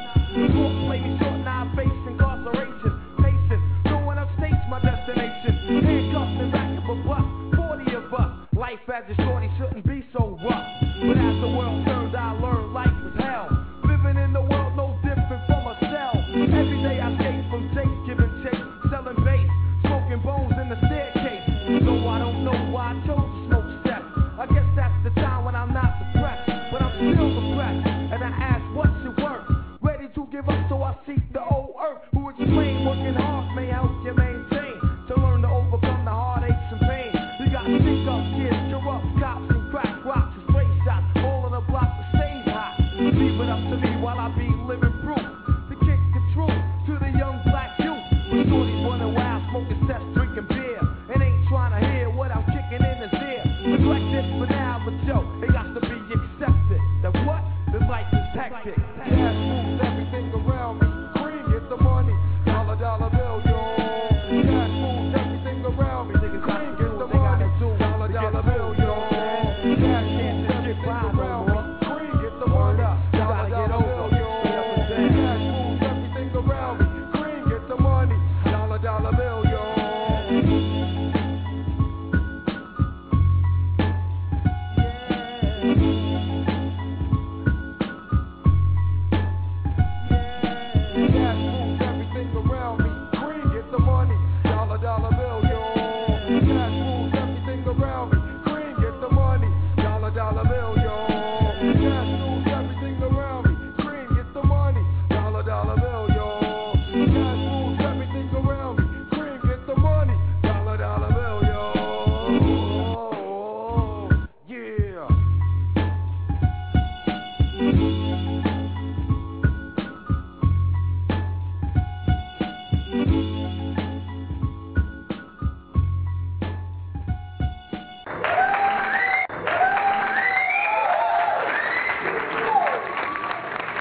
Court play me short, now I face incarceration. Patient, going upstate's my destination. Handcuffed and back of a buck, forty of us. Life as a shorty shouldn't be so rough. But as the world turned, I learned life was hell. Living in the world no different from a cell. Every day I skate from Jake, giving chase, selling bass, smoking bones in the staircase. No, I don't know why I chose to smoke steps. I guess that's the time when I'm not depressed, but I'm still depressed. And I ask, what's it worth? Ready to give up, so I seek the old earth, who explain working hard may help you maintain. To learn to overcome the heartaches and pain. We got stick up kids, corrupt cops and crack rocks and stray shots, all on the block that stays hot. Leave it up to me while I be living proof to kick the truth to the young black youth. When shorties running wild, smoking sets, drinking beer, and ain't trying to hear what I'm kicking in his ear. Neglect it for now, but yo, it got to be accepted. That what? This life is hectic. Cash moves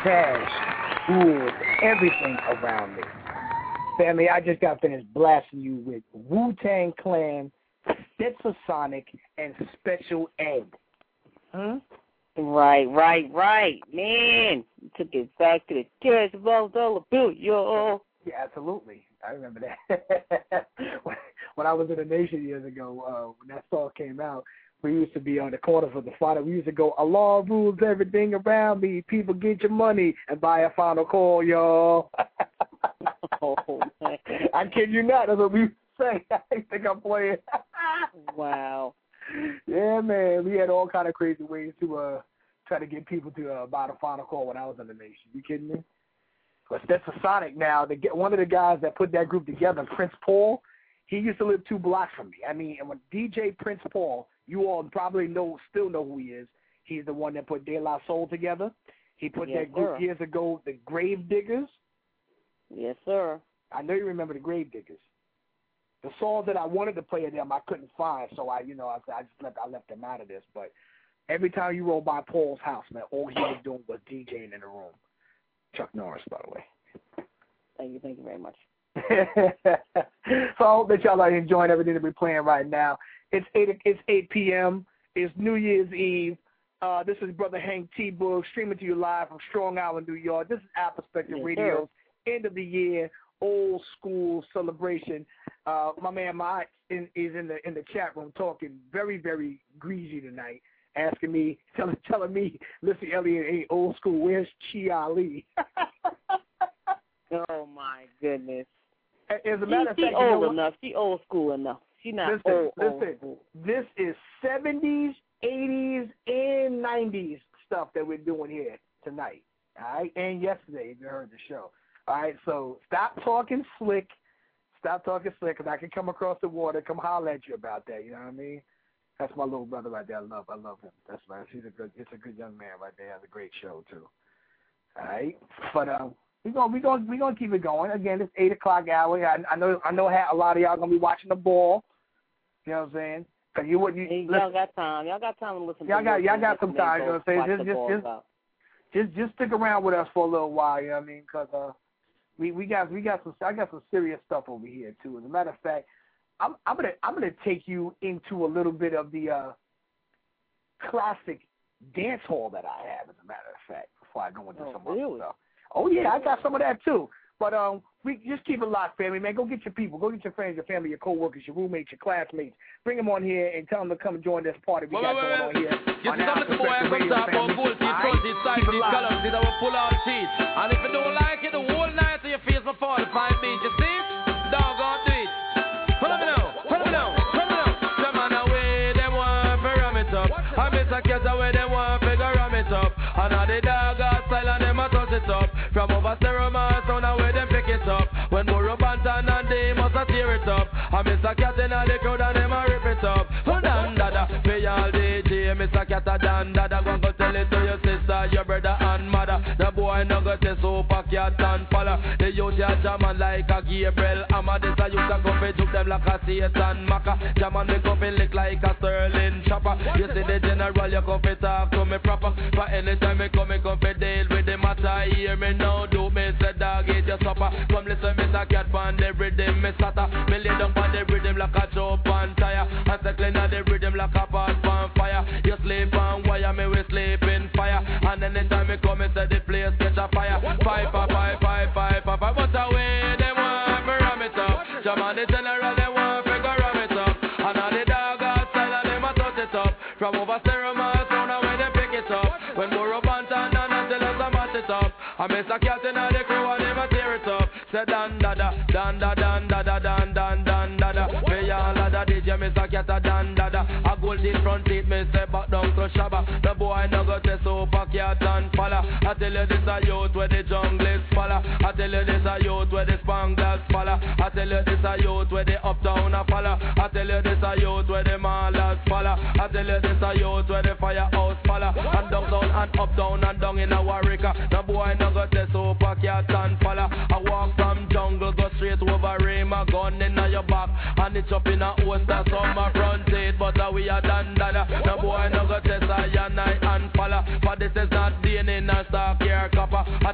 cash rules everything around me. Family, I just got finished blasting you with Wu-Tang Clan, Stetsasonic, and Special Ed. Huh? Right, right, right. Man, you took it back to the cash dollar bill, yo. Yeah, absolutely. I remember that. When I was in the Nation years ago, uh, when that song came out, we used to be on the corner for the final. We used to go, Allah rules everything around me. People get your money and buy a final call, y'all. Oh, man. I kid you not. That's what we say. I think I'm playing. Wow. Yeah, man. We had all kind of crazy ways to uh, try to get people to uh, buy the final call when I was in the Nation. You kidding me? But Stetsasonic now, the, one of the guys that put that group together, Prince Paul, he used to live two blocks from me. I mean, and when D J Prince Paul, you all probably know, still know who he is. He's the one that put De La Soul together. He put Yes, that group sir. years ago, the Grave Diggers. Yes, sir. I know you remember the Grave Diggers. The songs that I wanted to play of them, I couldn't find, so I, you know, I, I just left, I left them out of this. But every time you roll by Paul's house, man, all he was doing was DJing in the room. Chuck Norris, by the way. Thank you, thank you very much. So I hope that y'all are enjoying everything that we're playing right now. It's eight. It's eight p.m. It's New Year's Eve. Uh, this is Brother Hank T-Boog streaming to you live from Strong Island, New York. This is Our Perspective Yes, Radio's end of the year old school celebration. Uh, my man Mike in, is in the in the chat room talking very very greasy tonight, asking me, telling telling me, listen, Elliot ain't old school. Where's Chi Ali? Oh my goodness. As a matter of she, fact, she you know old what? enough. She old school enough. She not Listen, old, listen. old school. This is seventies, eighties, and nineties stuff that we're doing here tonight. All right, and yesterday if you heard the show. All right, so stop talking slick. Stop talking slick, because I can come across the water, come holler at you about that. You know what I mean? That's my little brother right there. I love, I love him. That's nice. He's a good, it's a good young man right there. Has a great show too. All right, but um. We're gonna we gonna we gonna keep it going. Again, it's eight o'clock hour. I, I know I know a lot of y'all gonna be watching the ball. You know what I'm saying? Cause you would you Hey, listen, y'all got time. Y'all got time to listen. y'all to got y'all listen got to some the time. You know what I'm watch saying? the Just ball just out. just just just stick around with us for a little while. You know what I mean? Cause uh, we we got we got some I got some serious stuff over here too. As a matter of fact, I'm I'm gonna I'm gonna take you into a little bit of the uh, classic dance hall that I have. As a matter of fact, before I go into Oh, some really? other stuff. Oh, yeah, I got some of that, too. But um, we just keep it locked, family, man. Go get your people. Go get your friends, your family, your coworkers, your roommates, your classmates. Bring them on here and tell them to come join this party we got going on here. You see some little boy comes up on bull teeth, front teeth, side teeth, colors, teeth, our full out teeth. And if you don't like it, the whole night to your face for forty-five beats, you see? Dog on do it. Follow me now, follow me now, follow me now. Some man away, them want to ram it up. I miss a cat away, them want to ram it up. And now the dog style and them a toss it up. From over Steroma, sound away them pick it up. When Moro Bantan and they must a tear it up. And Mister Cat in the crowd and them a rip it up. Oh dan dada, pay all D J, Mister Cat a dan dada. Go go tell it to your sister, your brother and mother. The boy no go to super cat and follow. The youth ya jaman like a Gabriel Amma. This a youth a come fi juke them like a Satan Maka. Jaman me come fi lick like a Sterling chopper. You see the general, you come fi talk to me proper. For anytime me come, me come fi deal with the matter. Hear me now, do me say dog eat your supper. Come listen, Mister Cat pan the rhythm, me satta. Me lay down pan the rhythm like a chop on tire. And say clean on the rhythm like a pot pan fire. You sleep on wire, me we sleep in fire. And anytime me come, me say the place catch a fire. Five, five, five, five, five, five, five. But away, they want me ram it up. Jaman the general, they want me go ram it up. And all the dog outside, and them a touch it up. From over Steroma, sound away they pick it up. When Moro Bantan and until us a match it up. I miss a cat in the crew and them a tear it up. Say dan da da, dan da dan da da dan dan dan da da. Me all a da D J, miss a cat a dan da da. A gold in front seat, me say back down to Shabba. The boy no go to super cat and falla. I tell you this a youth where the jungle is falla. I tell you this a youth where the Spanglers falla. I tell you this a youth where the uptown a falla. I tell you this a youth where the Mallas falla. I tell you this a youth where the Firehouse falla. And down down and up down and down in a Warwicker. The boy no go to super cat and falla. I walk from jungle, go straight over Rim, a gun in your back. And it's up in a host, that's on my front seat. But uh, we are done dada. The boy no go test I and I and falla. For this is not being in a stock here copper.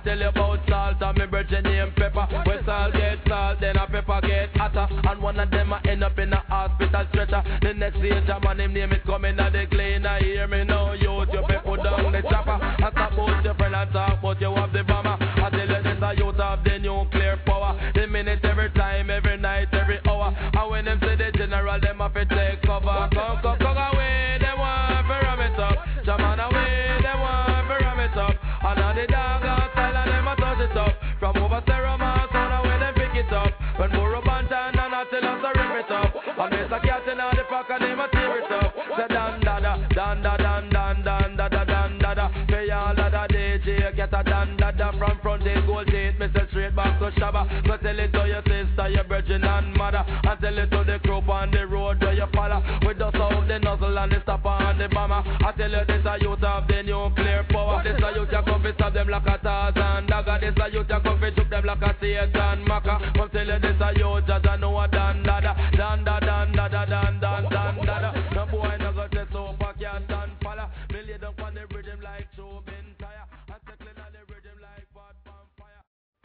tell you about salt and me virgin name pepper. When salt get salt, then a pepper get hotter. And one of them a end up in a hospital stretcher. The next day, a man him name is coming at the cleaner. Hear me now, youth, you people down the chopper. I talk about your friend and talk about you have the bomber. I tell you this a youth have the nuclear power. The minute, every time, every night, every hour. And when them say the general, them have to take cover. Come, come, come away, they want to ram it up. Shaman away, they want to ram it up. And now the dog outside and them a touch it up. From over Ceremon, so now when them pick it up. When Muro Bantan and I tell us to rip it up. And there's a cat in the park and them a tear it up. Say dan da da, dan da dan dan dan da da dan da da. Pay all of the D J, get a dan da da. From front is gold teeth, me say straight back to Shabba. So tell it to your sister, your virgin and mother. And tell it to the group on the road where you follow. We just out the nozzle and the stopper and the bomber. I tell you this a youth of the nuclear power. This a youth you come fi stab them like a Tarzan dagger. This a youth you come fi juke them like a Satan Maka. Come tell you this a youth just a know a dan da da. Dan da dan da da dan dan dan da da. No boy no go say so for can't stand falla. Me lay down on the rhythm like Chubin tire. And settling on the rhythm like pot vampire.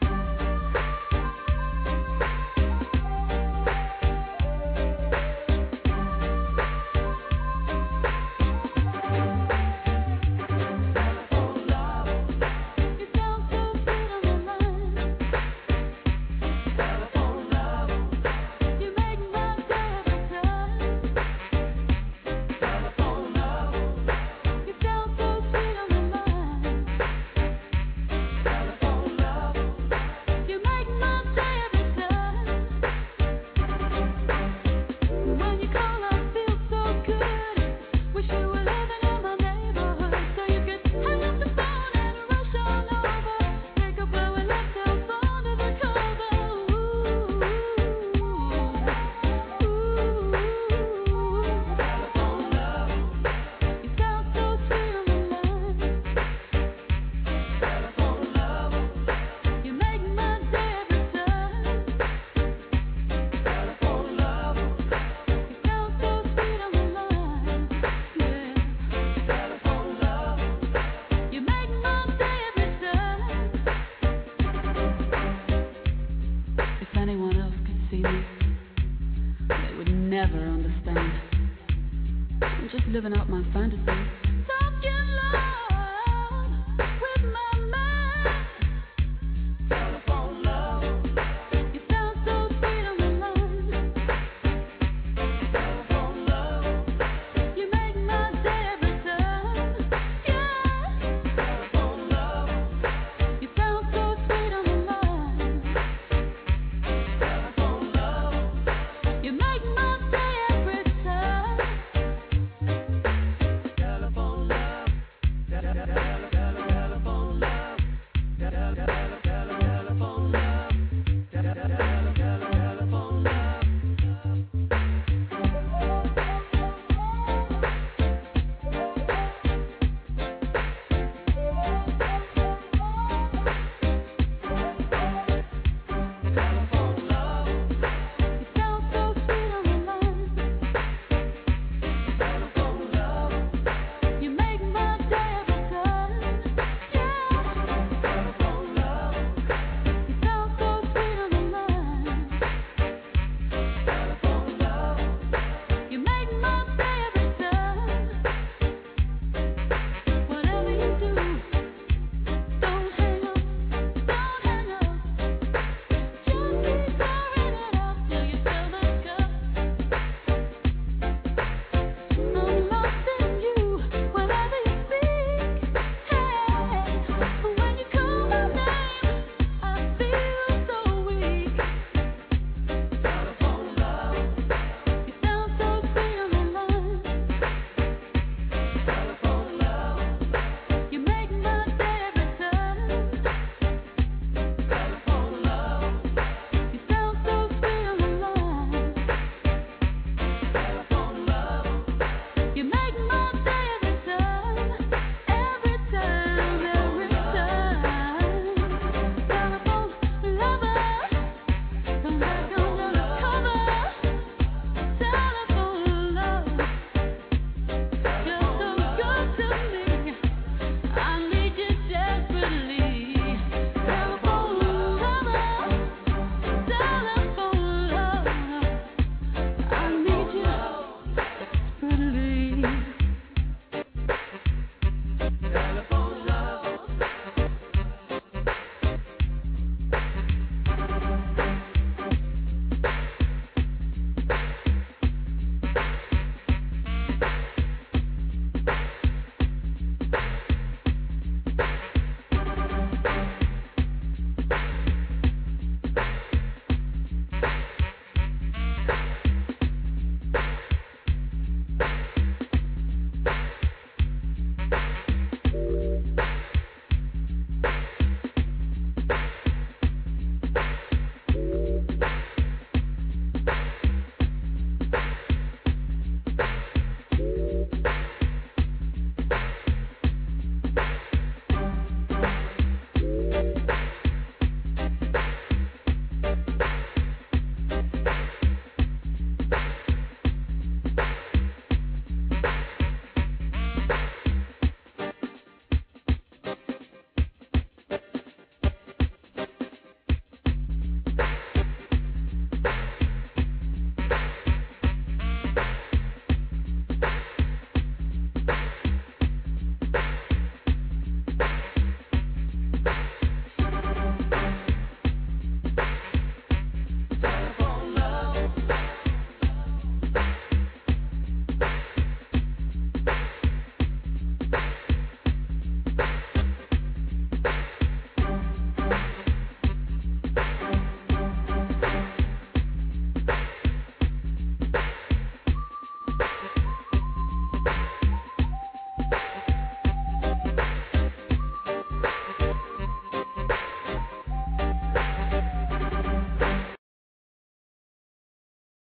Living out my fantasy.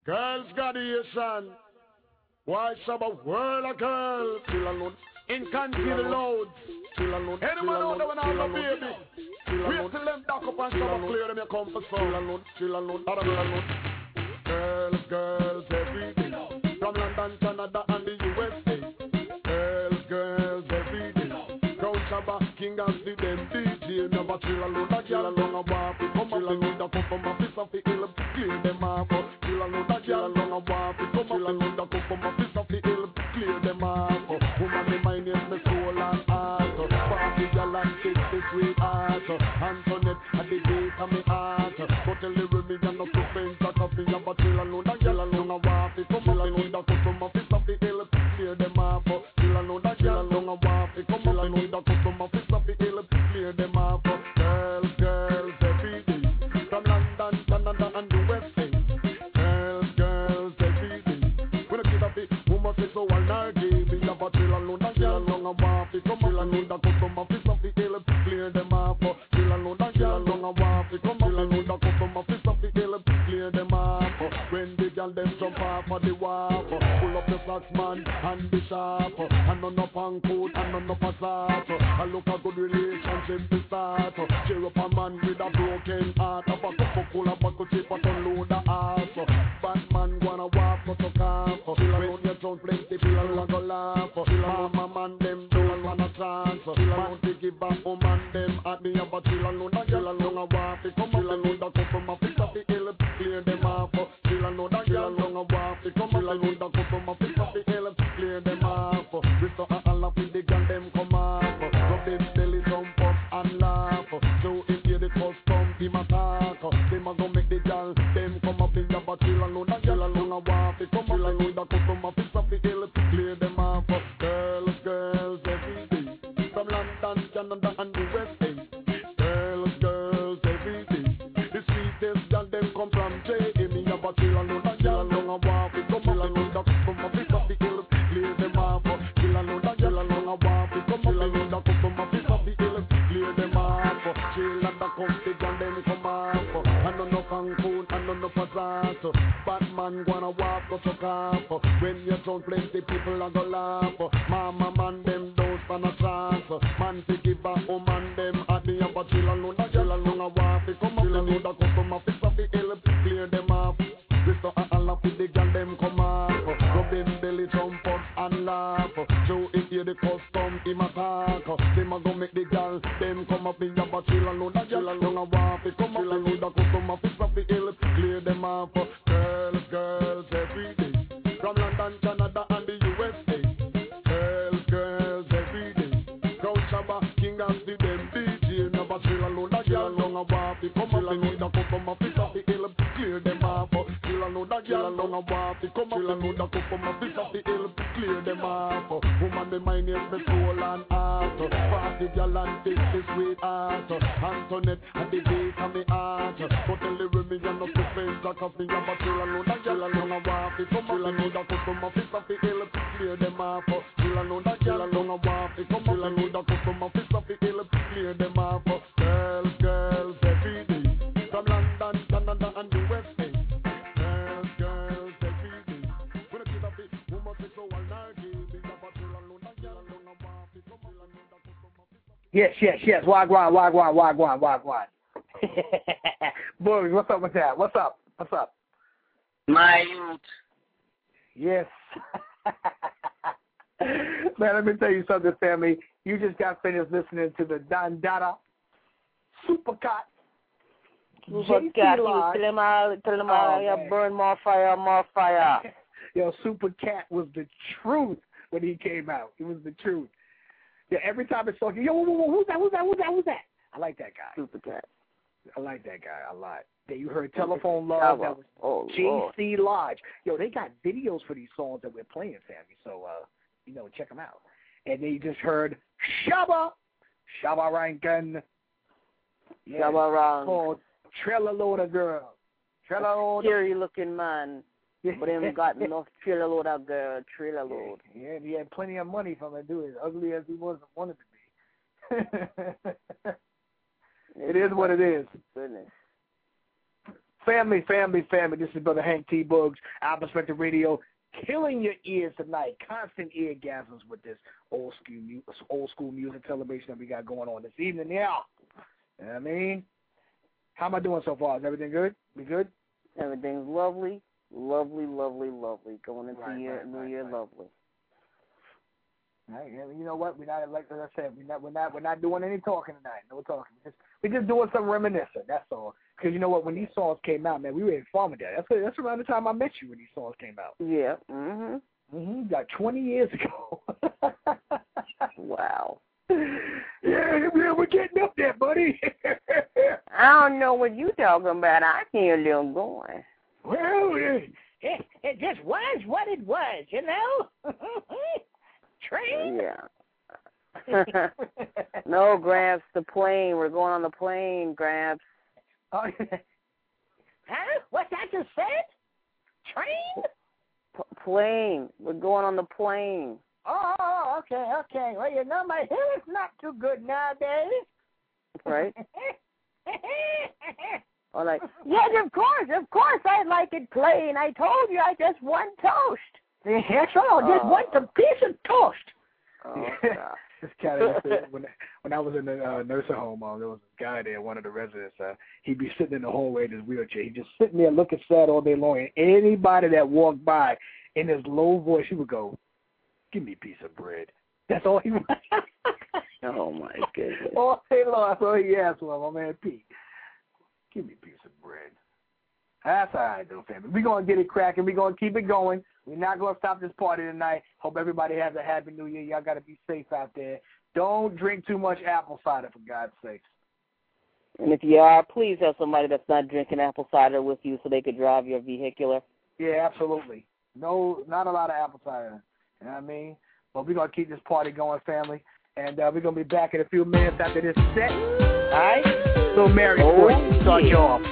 Girls graduation. Why Shabba world of girls? Chill alone. In country the loads. Chill alone. Anyone out there when I'm a baby? Wait till them dock up and Shabba clear them your comfort zone. Chill alone. Chill alone. Chill alone. Girls, girls every day. From London, Canada and the U S A. Girls, girls every day. Crown Shabba, King and the them D J. Never chill alone. I chill alone and walk. Come up and need a cup from my fist of the hill. Clear them off. Chill alone. I chill alone and walk. Come up and need a cup from my fist of the hill. Clear them off. Woman, me mind is my soul and heart. Party girl and kiss the sweetheart. Antoinette at the base of my heart. But tell the women you're not too friends. That coffee and but chill alone. I chill alone and walk. Come up and need a cup from my fist of the hill. Clear them off. Chill alone. I chill alone and walk. Come up and need a cup from my fist of the hill. Clear them off. Girls, girls every day. From London, Canada and U S A. Girls, girls every day. When I get a bit, woman say so I'll not give me a chill alone and chill alone and walk. Come up and need a cup from my fist of the hill. Clear them off. Chill alone and chill alone and walk. Come up and need a cup from my fist of the hill. Clear them off. When the girl them jump off of the wharf, pull up the socks man and the sharp, and none up on coat and none up a sock. I look a good relationship to start. Cheer up a man with a broken heart. A bucket of cola, bucket chip, but unload the ass. Bad man wanna walk for the calf. When you don't play, the people are gonna laugh. Mama man them don't want a chance. Man to give up, oh man them at the upper chill alone. A girl alone a walk. Come up alone, the cup from my fist of the hill. Clear them off. Chill alone, a girl alone a walk. Come up alone, the cup from my fist of the hill. Clear them off. Restore a laugh with the girl them come off. Rub them belly, jump up and laugh. So if you the custom, him attack. Them a go make the girl them come up in your butt. Chill alone, a girl alone a walk. Come up alone, the cup from my fist of the hill. Clear them off. Girls, girls every day. From London, Canada and U S A. Girls, girls every day. The sweetest girl them come from J. Me a butt. Chill alone, a girl alone a walk. Come up alone, the cup from my fist of the hill. Clear them off. Chill alone, a girl alone a walk. Come up alone, the cup from my fist of the hill. Clear them off. Chill and the comfy girl them come off. And none of Cancun and none of Passat. Batman wanna walk go to off. When you don't plenty people are go laugh. Mama man them don't stand a chance. Man to give a woman them at the upper chill alone. A girl alone a walk. Come up alone, the cup from my fist of the hill. Clear them off. Restore a laugh with the girl them come off. Rub them belly, jump up and laugh. So if you the custom, him attack. Them a go make the girl them come up in your butt. Chill alone, a girl alone a walk. Come up alone, the cup from my fist of the hill. Clear them off. Girls, girls every day. From London, Canada and the U S A. Girls, girls every day. Crown Shabba, King and the them D J. Never chill alone, a girl alone a walk. Come up alone, the cup from my fist of the hill. Clear them off. Chill alone, a girl alone a walk. Come up alone, the cup from my fist of the hill. Clear them off. Woman, the mind is my soul and heart. Party girl and kiss the sweetheart. Antoinette at the base of my heart. But tell the women you're not too friends. That coffee and but chill alone, a girl alone a walk. Come up alone, the cup from my fist of the hill. Clear them off. Chill alone, a girl alone a walk. Come up alone, the cup from my fist of the hill. Clear them off. Girls, girls every day. From London, Canada and U S A. Girls, girls every day. When I get a bit, woman say so I'll not give it. But chill alone, a girl alone a walk. Come up alone, the cup from my fist of the hill. Yes, yes, yes. Wagwan, wagwan, wagwan, wagwan. Boys, what's up with that? What's up? What's up? My youth. Yes. Man, let me tell you something, family. You just got finished listening to the Don Dada Supercat. Supercat, you tell them all, tell them all, oh, you burn more fire, more fire. Yo, Supercat was the truth when he came out. It was the truth. Yeah, every time it's talking, yo, whoa, whoa, whoa, who's that, who's that, who's that, who's that? I like that guy. Supercat. I like that guy a lot. Then you heard Telephone Love. That was oh, J C Lodge. Yo, they got videos for these songs that we're playing, Sammy. So, uh, you know, check them out. And then you just heard Shabba, Shabba Rankin. Yeah, Shabba Rankin. Called Trailer Loader Girl. Trailer Loader. Scary looking man. But they haven't got enough trailer loader girl, trailer load. Yeah, he had plenty of money from it, do it. Ugly as he was wanted to be. It is what it is. Goodness. Family, family, family. This is Brother Hank T. Boogs, Our Perspective Radio, killing your ears tonight. Constant eargasms with this old school, old school music celebration that we got going on this evening. Yeah, you know what I mean, how am I doing so far? Is everything good? We good? Everything's lovely, lovely, lovely, lovely. Going into right, year, right, New right, Year, right. lovely. Right, you know what? We're not like I said. We're not. We're not. We're not doing any talking tonight. No talking. We're just, we're just doing some reminiscing. That's all. Because you know what? When these songs came out, man, we were in Farmingdale. That's that's around the time I met you when these songs came out. Yeah. Mhm. Mhm. Got twenty years ago. Wow. Yeah, yeah, we're getting up there, buddy. I don't know what you talking about. I can hear them going. Well, it, it, it just was what it was, you know. Train. Yeah. No, Gramps, the plane. We're going on the plane, Gramps. Oh, huh? What's that you said? Train? P- plane. We're going on the plane. Oh, okay, okay. Well, you know, my hearing's not too good nowadays. Right? Or like, yes, of course, of course, I like it plain. I told you I just want toast. That's all. Just uh, want a piece of toast. Oh, This kind of when when I was in the uh, nursing home, uh, there was a guy there, one of the residents. Uh, he'd be sitting in the hallway in his wheelchair. He'd just sitting there looking sad all day long. And anybody that walked by, in his low voice, he would go, "Give me a piece of bread." That's all he wanted. Oh my goodness! All day long. That's all he asked for, my man Pete. Give me a piece of bread. That's all right, though, family. We're going to get it cracking. We're going to keep it going. We're not going to stop this party tonight. Hope everybody has a happy new year. Y'all got to be safe out there. Don't drink too much apple cider, for God's sakes. And if you are, please have somebody that's not drinking apple cider with you so they could drive your vehicular. Yeah, absolutely. No, not a lot of apple cider. You know what I mean? But we're going to keep this party going, family. And uh, we're going to be back in a few minutes after this set. All right? So, Mary, oh, Ford, start yeah. you off.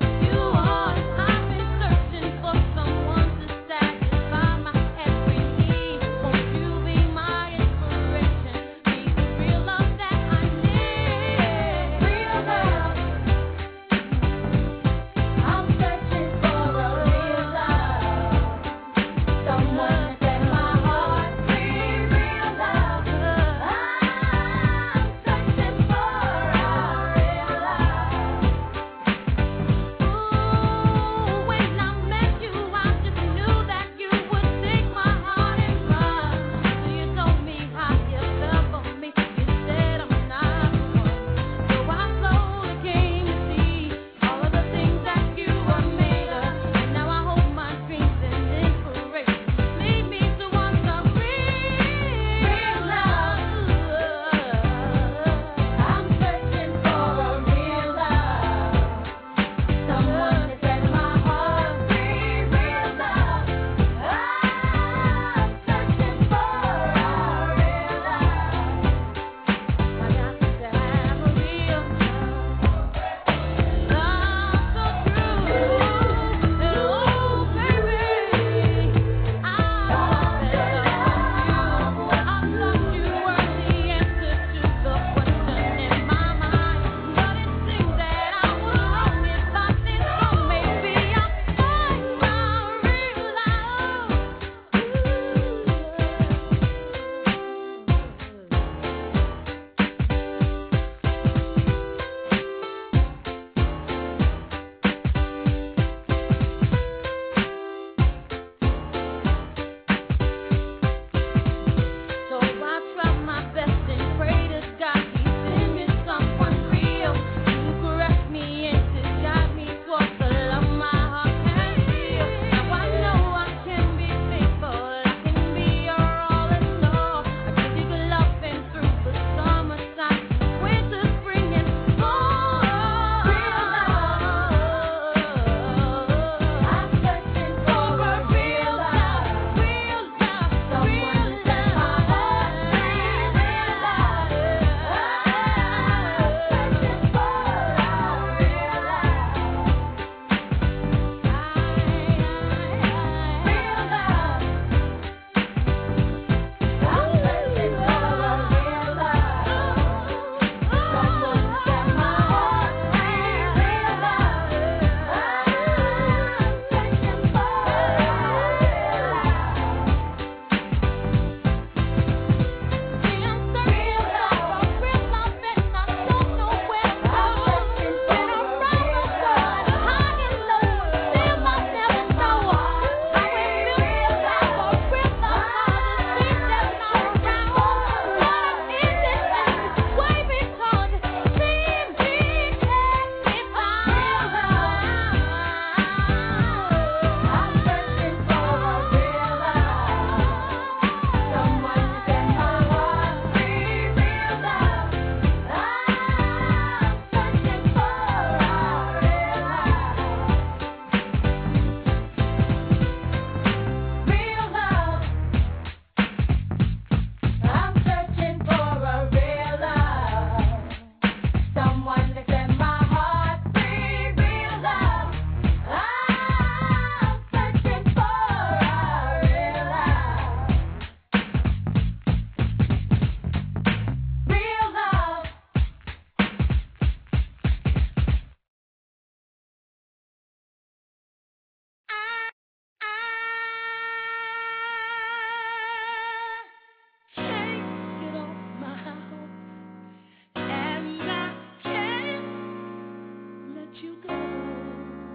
Someone to satisfy my every need.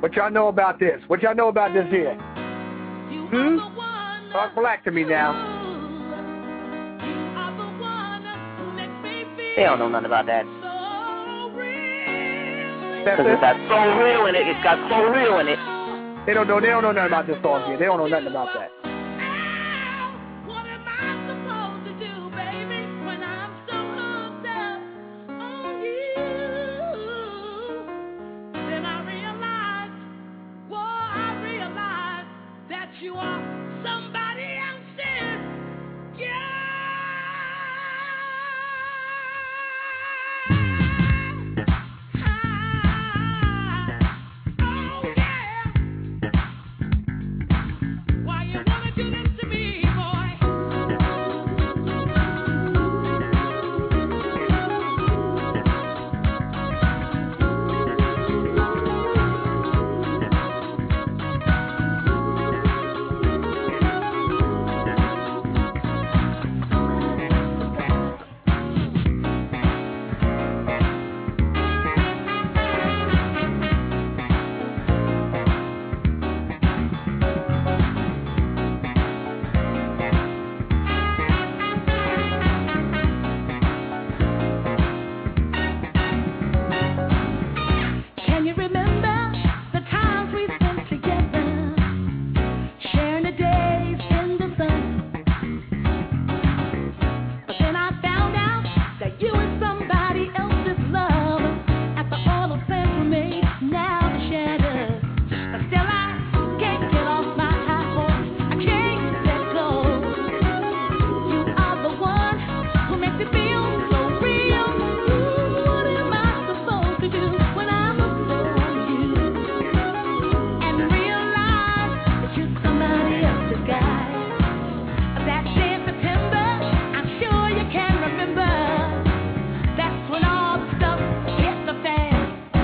What y'all know about this? What y'all know about this here? Hmm? Talk black to me now. They don't know nothing about that. That's Because it? it's got so real in it. It's got so real in it. They don't know. They don't know nothing about this song here. They don't know nothing about that. You are somebody else's. Why you wanna do this to me, boy? Can you remember the times we spent together, sharing the days in the sun? But then I found out that you and somebody else's love. After all the plans were made, now the shadows. But still I can't get off my high horse. I can't let go. You are the one who makes me feel so real. Ooh, what am I supposed to do when I'm alone with you and realize that you're somebody else's guy? That day in September, I'm sure you can remember. That's when all the stuff hit the fan.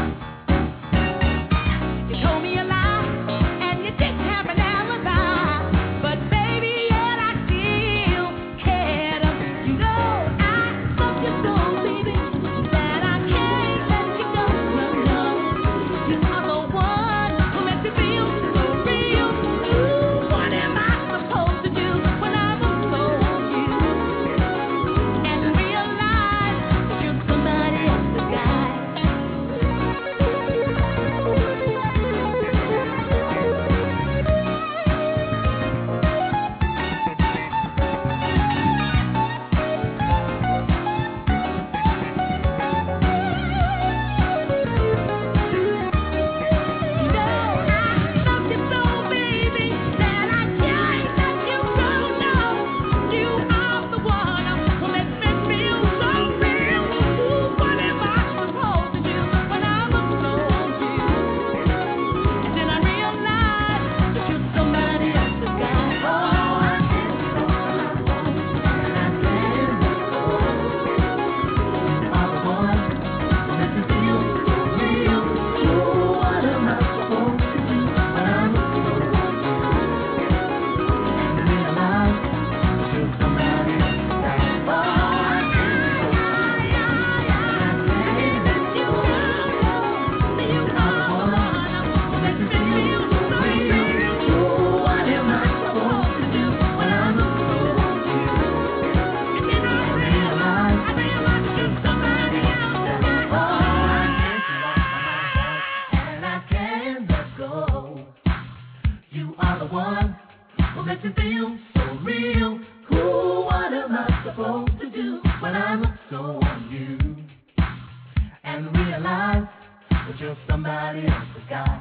You told me a lie, and you didn't have an alibi. But baby, yet I still cared. You know I love you so, baby, that I can't let you go. No, no. You are the one who makes me feel so real. Ooh, what am I supposed to do when I'm alone with you and realize that you're somebody else's guy? You are the one who makes me feel so real. Ooh, what am I supposed to do when I look so on you and realize that you're somebody else's guy?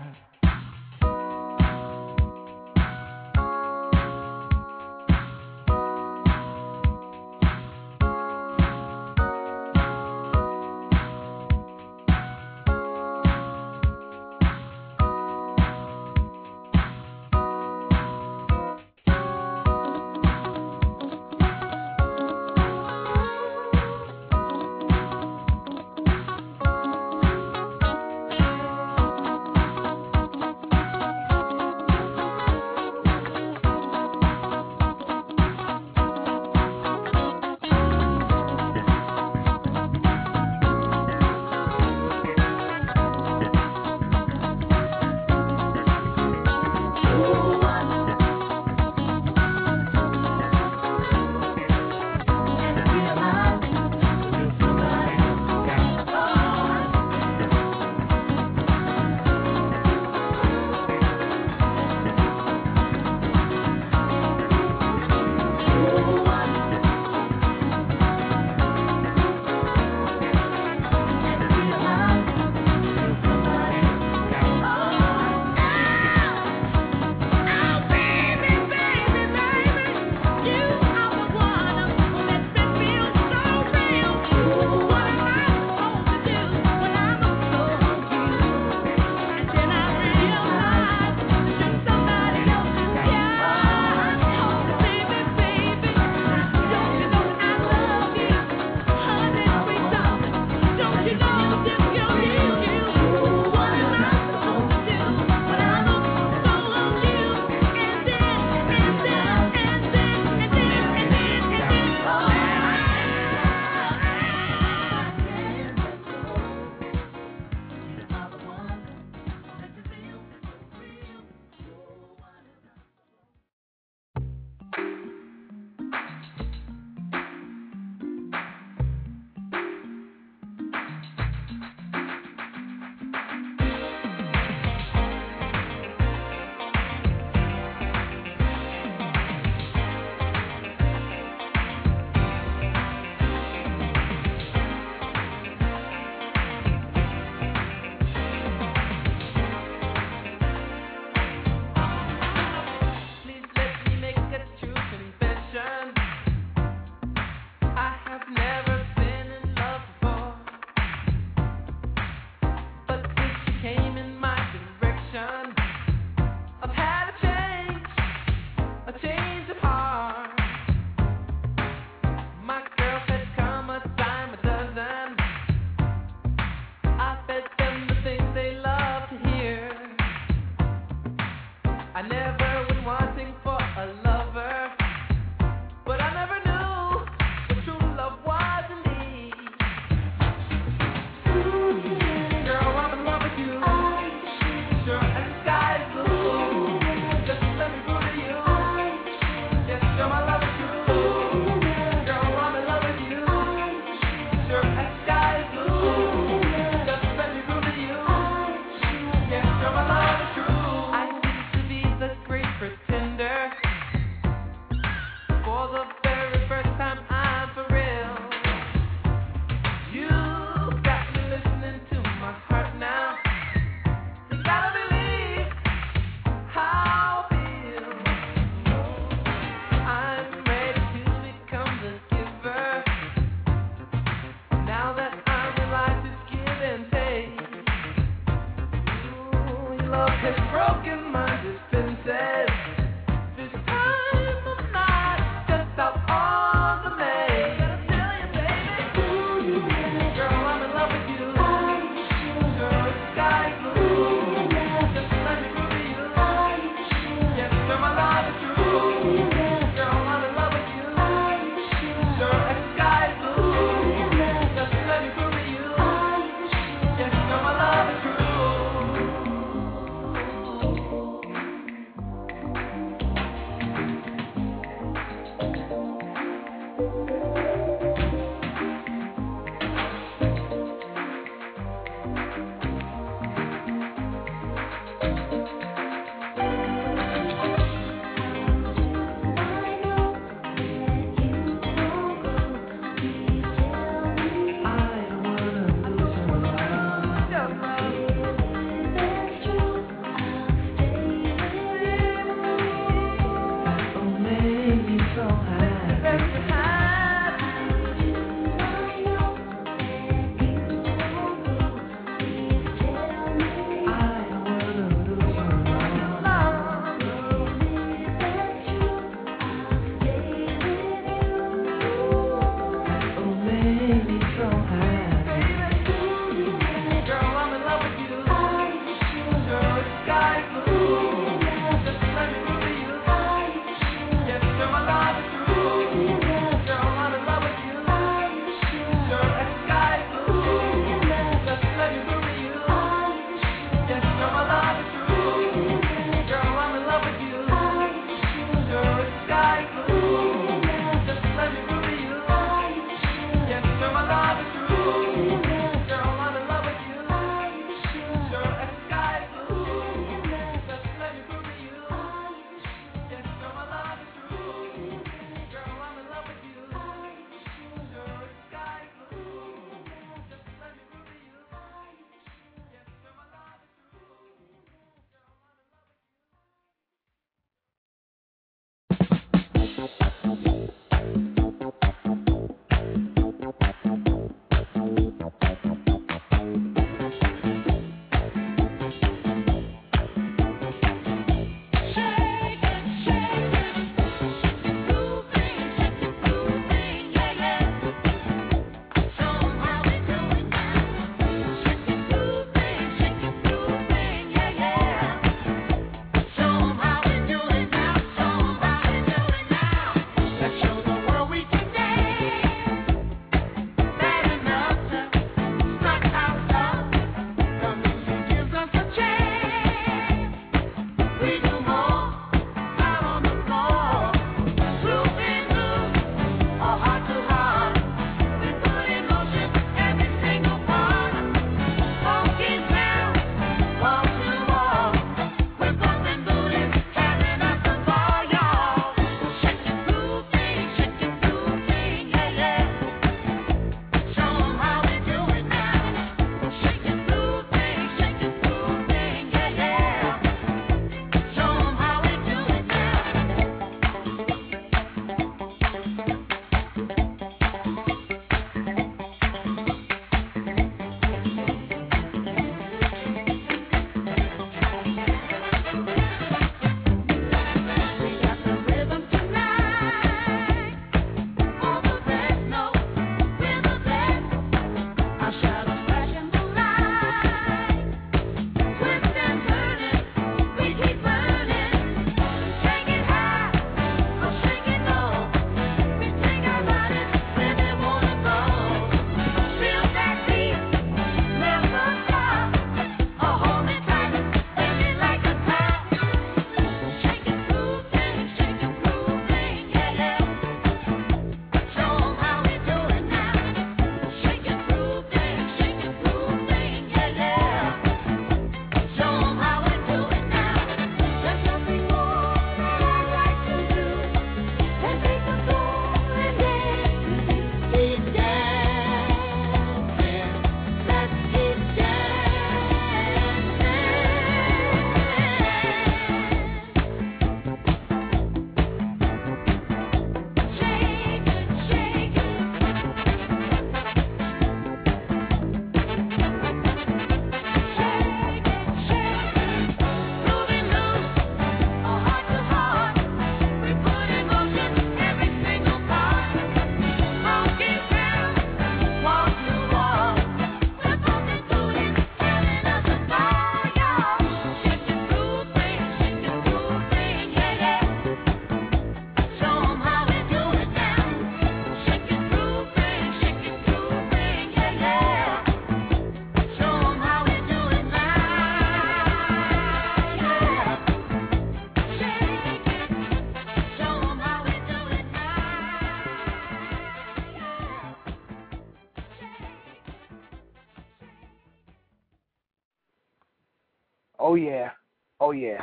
Oh yeah. Oh yeah.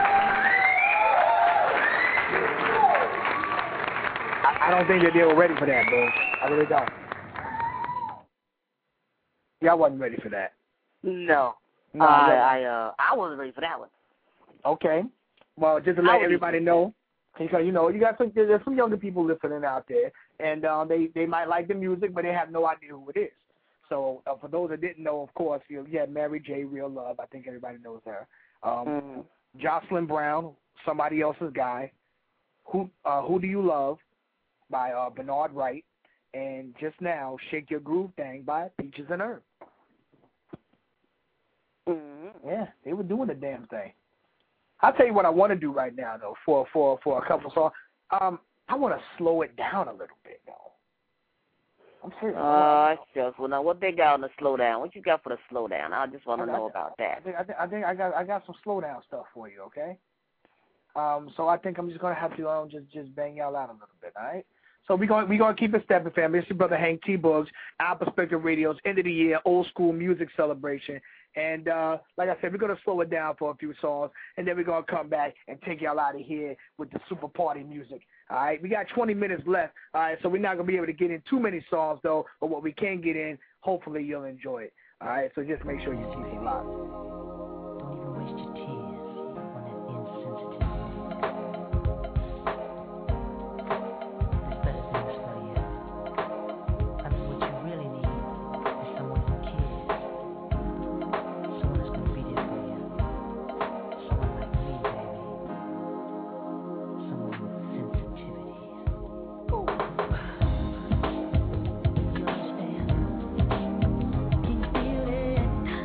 I, I don't think that they were ready for that, bro. I really don't. Yeah, I wasn't ready for that. No. No, I, no. I, uh, I wasn't ready for that one. Okay. Well, just to let everybody know, because, you know, you got some, there's some younger people listening out there, and uh, they, they might like the music, but they have no idea who it is. So uh, for those that didn't know, of course, you, you had Mary J. Real Love. I think everybody knows her. Um, mm-hmm. Jocelyn Brown, Somebody Else's Guy. Who uh, Who Do You Love by uh, Bernard Wright. And just now, Shake Your Groove Thing by Peaches and Herb. Mm-hmm. Yeah, they were doing the damn thing. I'll tell you what I want to do right now, though, for for, for a couple songs. Um, I want to slow it down a little bit, though. I'm serious. Uh, just well, now what they got on the slowdown? What you got for the slowdown? I just want to know I, about that. I think, I think I think I got I got some slowdown stuff for you, okay? Um, so I think I'm just gonna have to um, just just bang y'all out a little bit, all right? So we're going we gonna keep it stepping, family. It's your brother Hank T. Bugs, Our Perspective Radio's end of the year old school music celebration. And uh, like I said, we're going to slow it down for a few songs, and then we're going to come back and take y'all out of here with the super party music. All right, we got twenty minutes left. All right, so we're not going to be able to get in too many songs, though, but what we can get in, hopefully you'll enjoy it. All right, so just make sure you keep it locked. Don't even waste your tears on that insensitive. There's better things for you. I mean, what you really need is someone who cares. Someone that's going to be there for you. Someone like me, baby. Someone with sensitivity. Ooh. You understand? Can you feel it?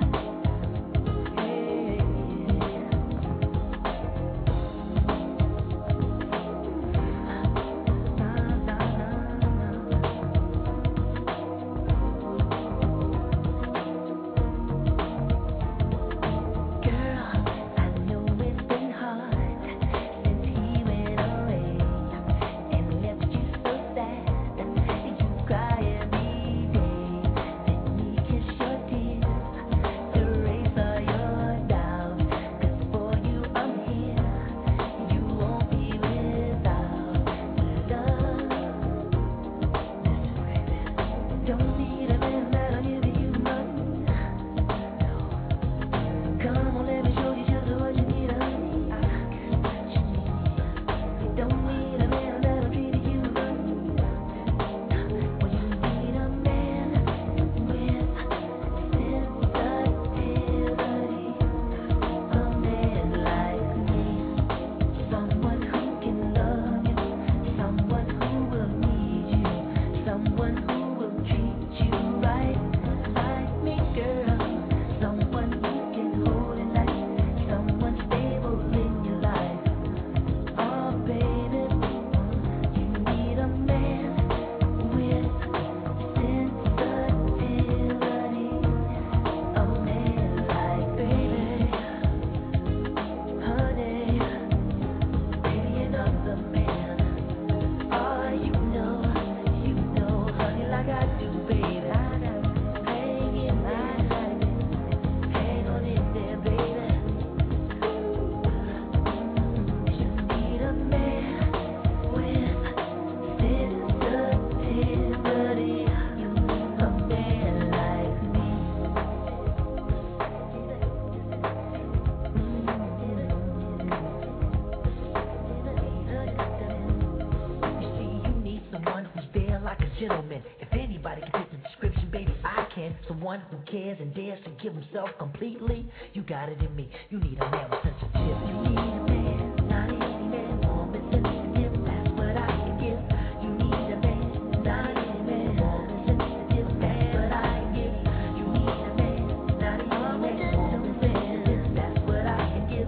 Gentlemen, if anybody can fit the description, baby, I can. Someone who cares and dares to give himself completely. You got it in me. You need a man with sensitivity. You need a man, not any man, warm and sensitive. That's what I can give. You need a man, not any man, warm and sensitive. That's what I can give. You need a man, not any man, warm and sensitive. That's what I can give.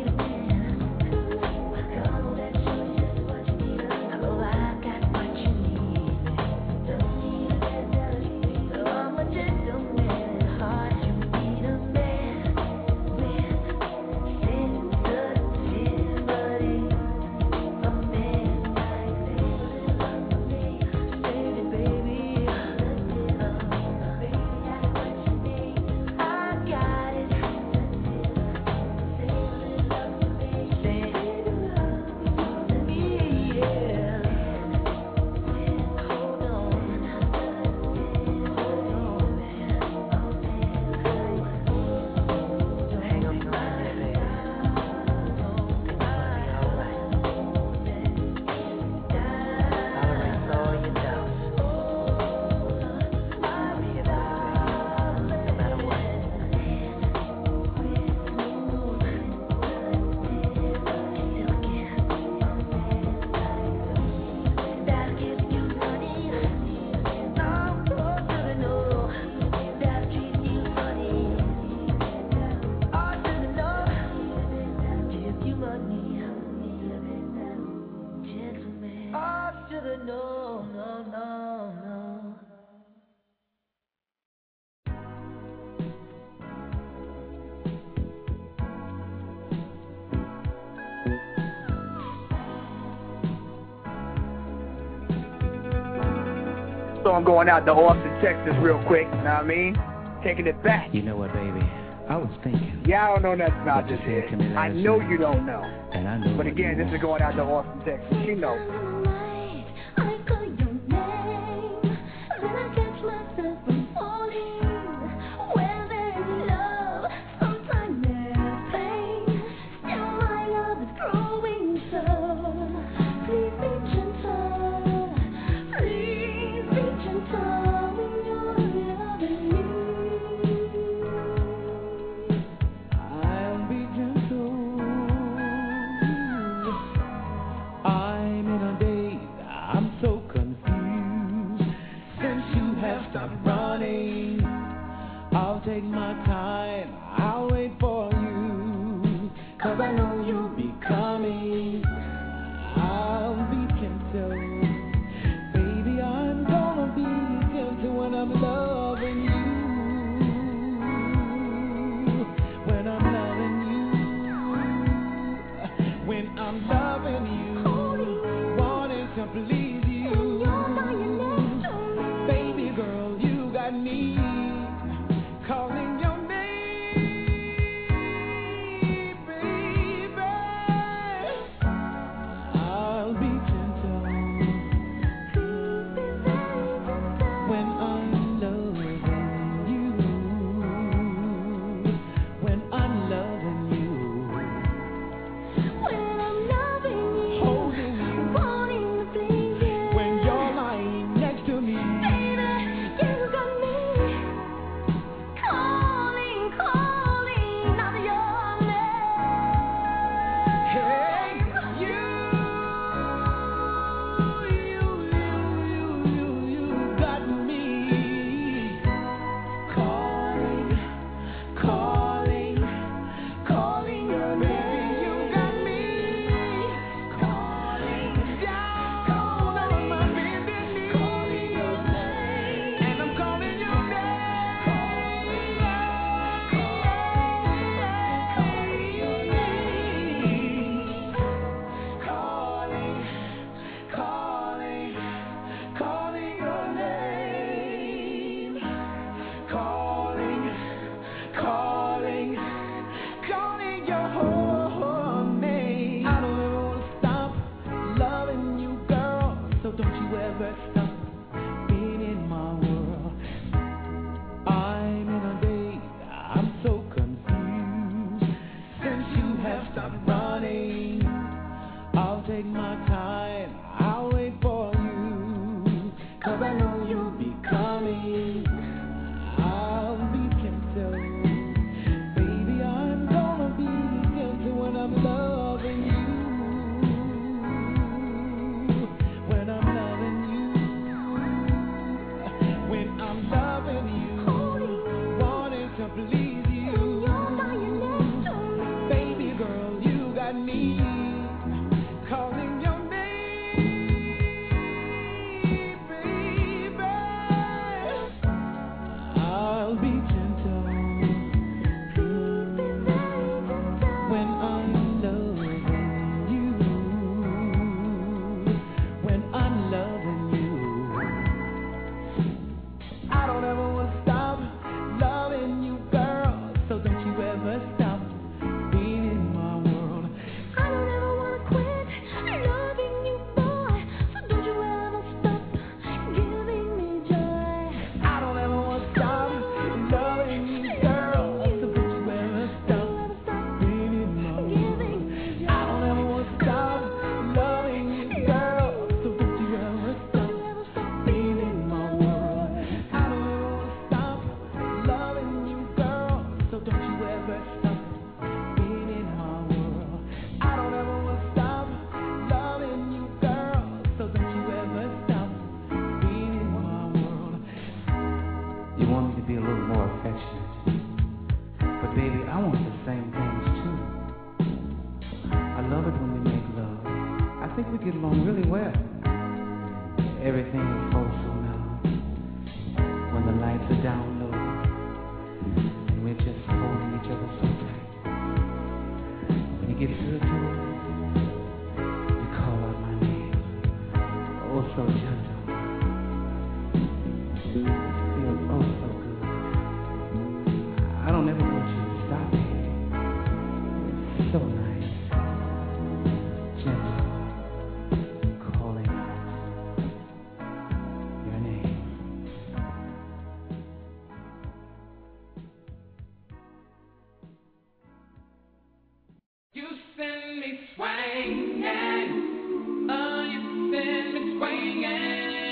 What you need. song going out to Austin, Texas real quick, you know what I mean? Taking it back. You know what, baby? I was thinking. Yeah, I don't know nothing about What you this said here. to me I last know night. you don't know. And I know But what again, you this is want. going out to Austin, Texas. She knows. Take my time, I'll wait for you, 'cause I know you'll be coming. I'll be gentle, baby, I'm gonna be gentle when I'm loving you, when I'm loving you, when I'm loving you, wanting to please you, baby girl, you got me. Calling your name, baby. I'll be gentle when I'm loving you. When I'm loving you. When I'm loving you. Holding you. Wanting to please you. When you're lying next to me. Baby, you got me. Calling, calling out your name. Hey, you, you, you, you, you, you got me. Calling, calling, calling your name. You got me. Calling down on my bended knee. Calling your name. And I'm calling your name. Calling, calling, calling your name. Calling, calling, calling your whole name. I don't ever wanna stop loving you, girl. So don't you ever stop being in my world. I'm in a daze, I'm so confused. Since you have stopped running, I'll take my time, I'll wait for you, 'cause I know you'll be coming. I'll be gentle, baby, I'm gonna be gentle when I'm loving you, when I'm loving you, when I'm loving you, wanting to please you, baby girl, you got me. Calling your name, baby. I'll be gentle when I'm loving you, when I'm loving you. I don't ever want to stop loving you, girl. So don't you ever stop being in my world. I don't ever want to quit loving you, boy. So don't you ever stop giving me joy. I don't ever want to stop loving you, girl. So don't you ever stop being in my world. I don't ever want to stop loving you, girl. So don't you ever stop being in my world. I don't ever want to stop loving you, girl. So don't you ever stop being in my world. I don't ever want to stop loving you, girl. So don't you ever stop being in my world. You want me to be a little more affectionate. But baby, I want the same things too. I love it when we make love. I think we get along really well. Everything is so so now. When the lights are down low and we're just holding each other so tight. When you get to the door, you call out my name. Oh, so gentle. swinging. Oh, you send me swinging.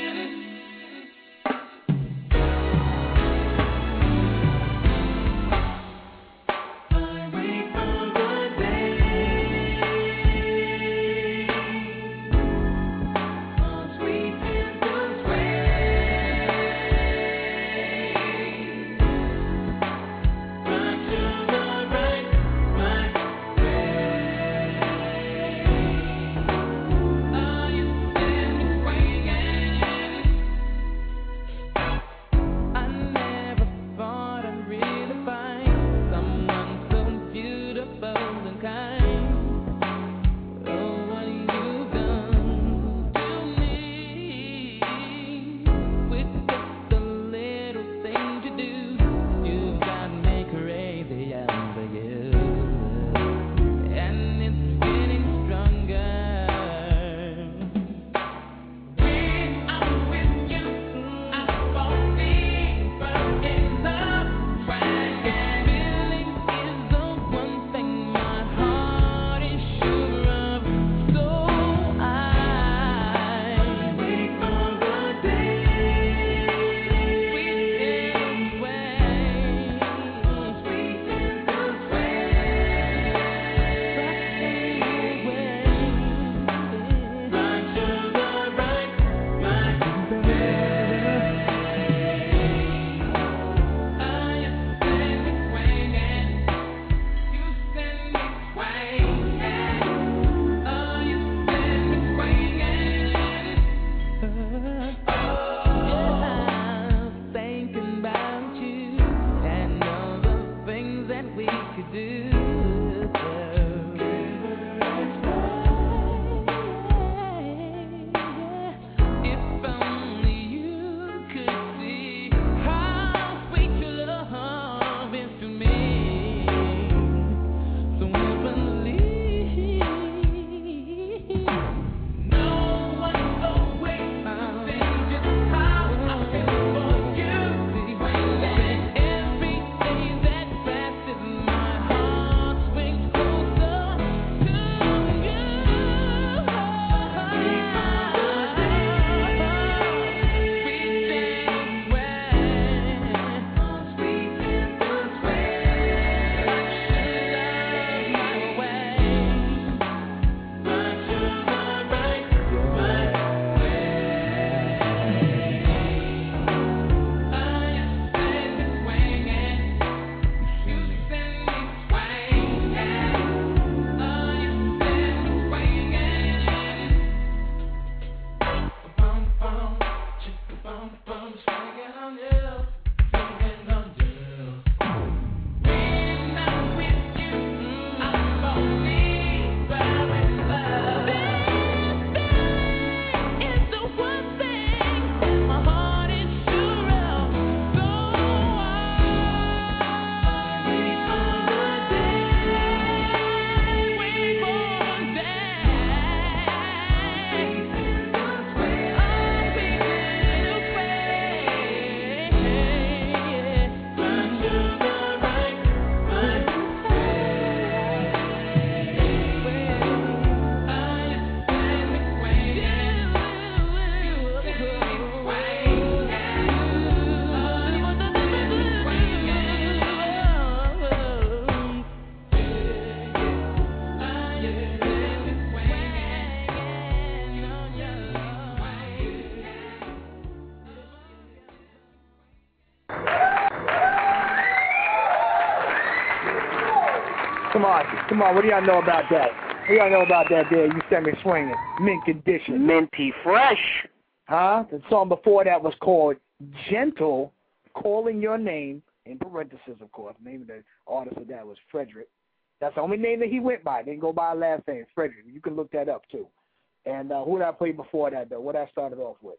Come on, come on. What do y'all know about that? What do y'all know about that there? You sent me swinging. Mint condition. Minty fresh. Huh? The song before that was called Gentle, Calling Your Name, in parentheses, of course. The name of the artist of that was Frederick. That's the only name that he went by. Didn't go by a last name, Frederick. You can look that up, too. And uh, who did I play before that, though? What I started off with?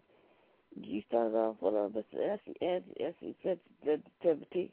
You started off with uh, Essie Sensitivity.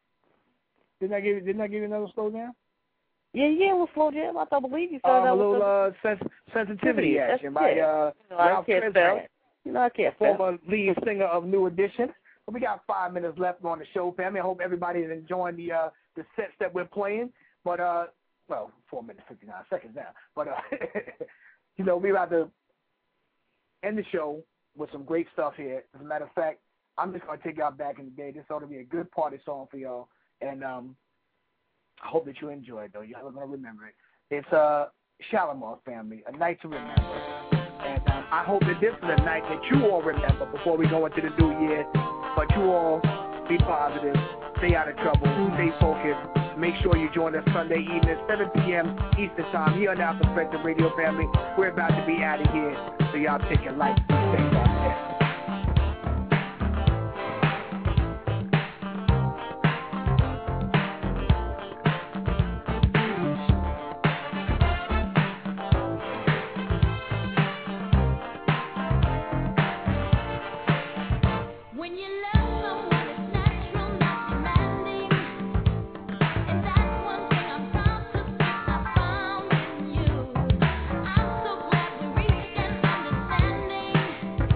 Didn't I give you, didn't I give you another slow jam? Yeah, yeah, it was slow jam. I thought, believe you started um, out a little with uh, sens- sensitivity action by uh, you know, Ralph I can't Tresvant. You know, I can't Former lead singer of New Edition. Well, we got five minutes left on the show, family. I hope everybody is enjoying the uh, the sets that we're playing. But uh, well, four minutes, fifty-nine seconds now. But, uh, you know, we're about to end the show with some great stuff here. As a matter of fact, I'm just going to take y'all back in the day. This ought to be a good party song for y'all. And um, I hope that you enjoy it, though. Y'all are going to remember it. It's uh, Shalimar Family, A Night to Remember. And um, I hope that this is a night that you all remember before we go into the new year. But you all be positive, stay out of trouble, stay focused. Make sure you join us Sunday evening, seven p.m. Eastern Time, here on Our Perspective Radio Family. We're about to be out of here, so y'all take your life. Stay safe. Understanding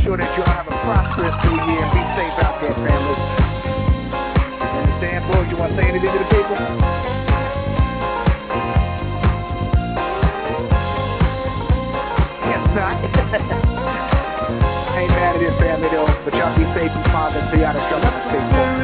sure that you all have a prosperous new year and be safe out there, family. You understand, bro? You want to say anything to the people? Yes, not. I ain't mad at this family, though, but y'all be safe and positive. See y'all. Stay safe.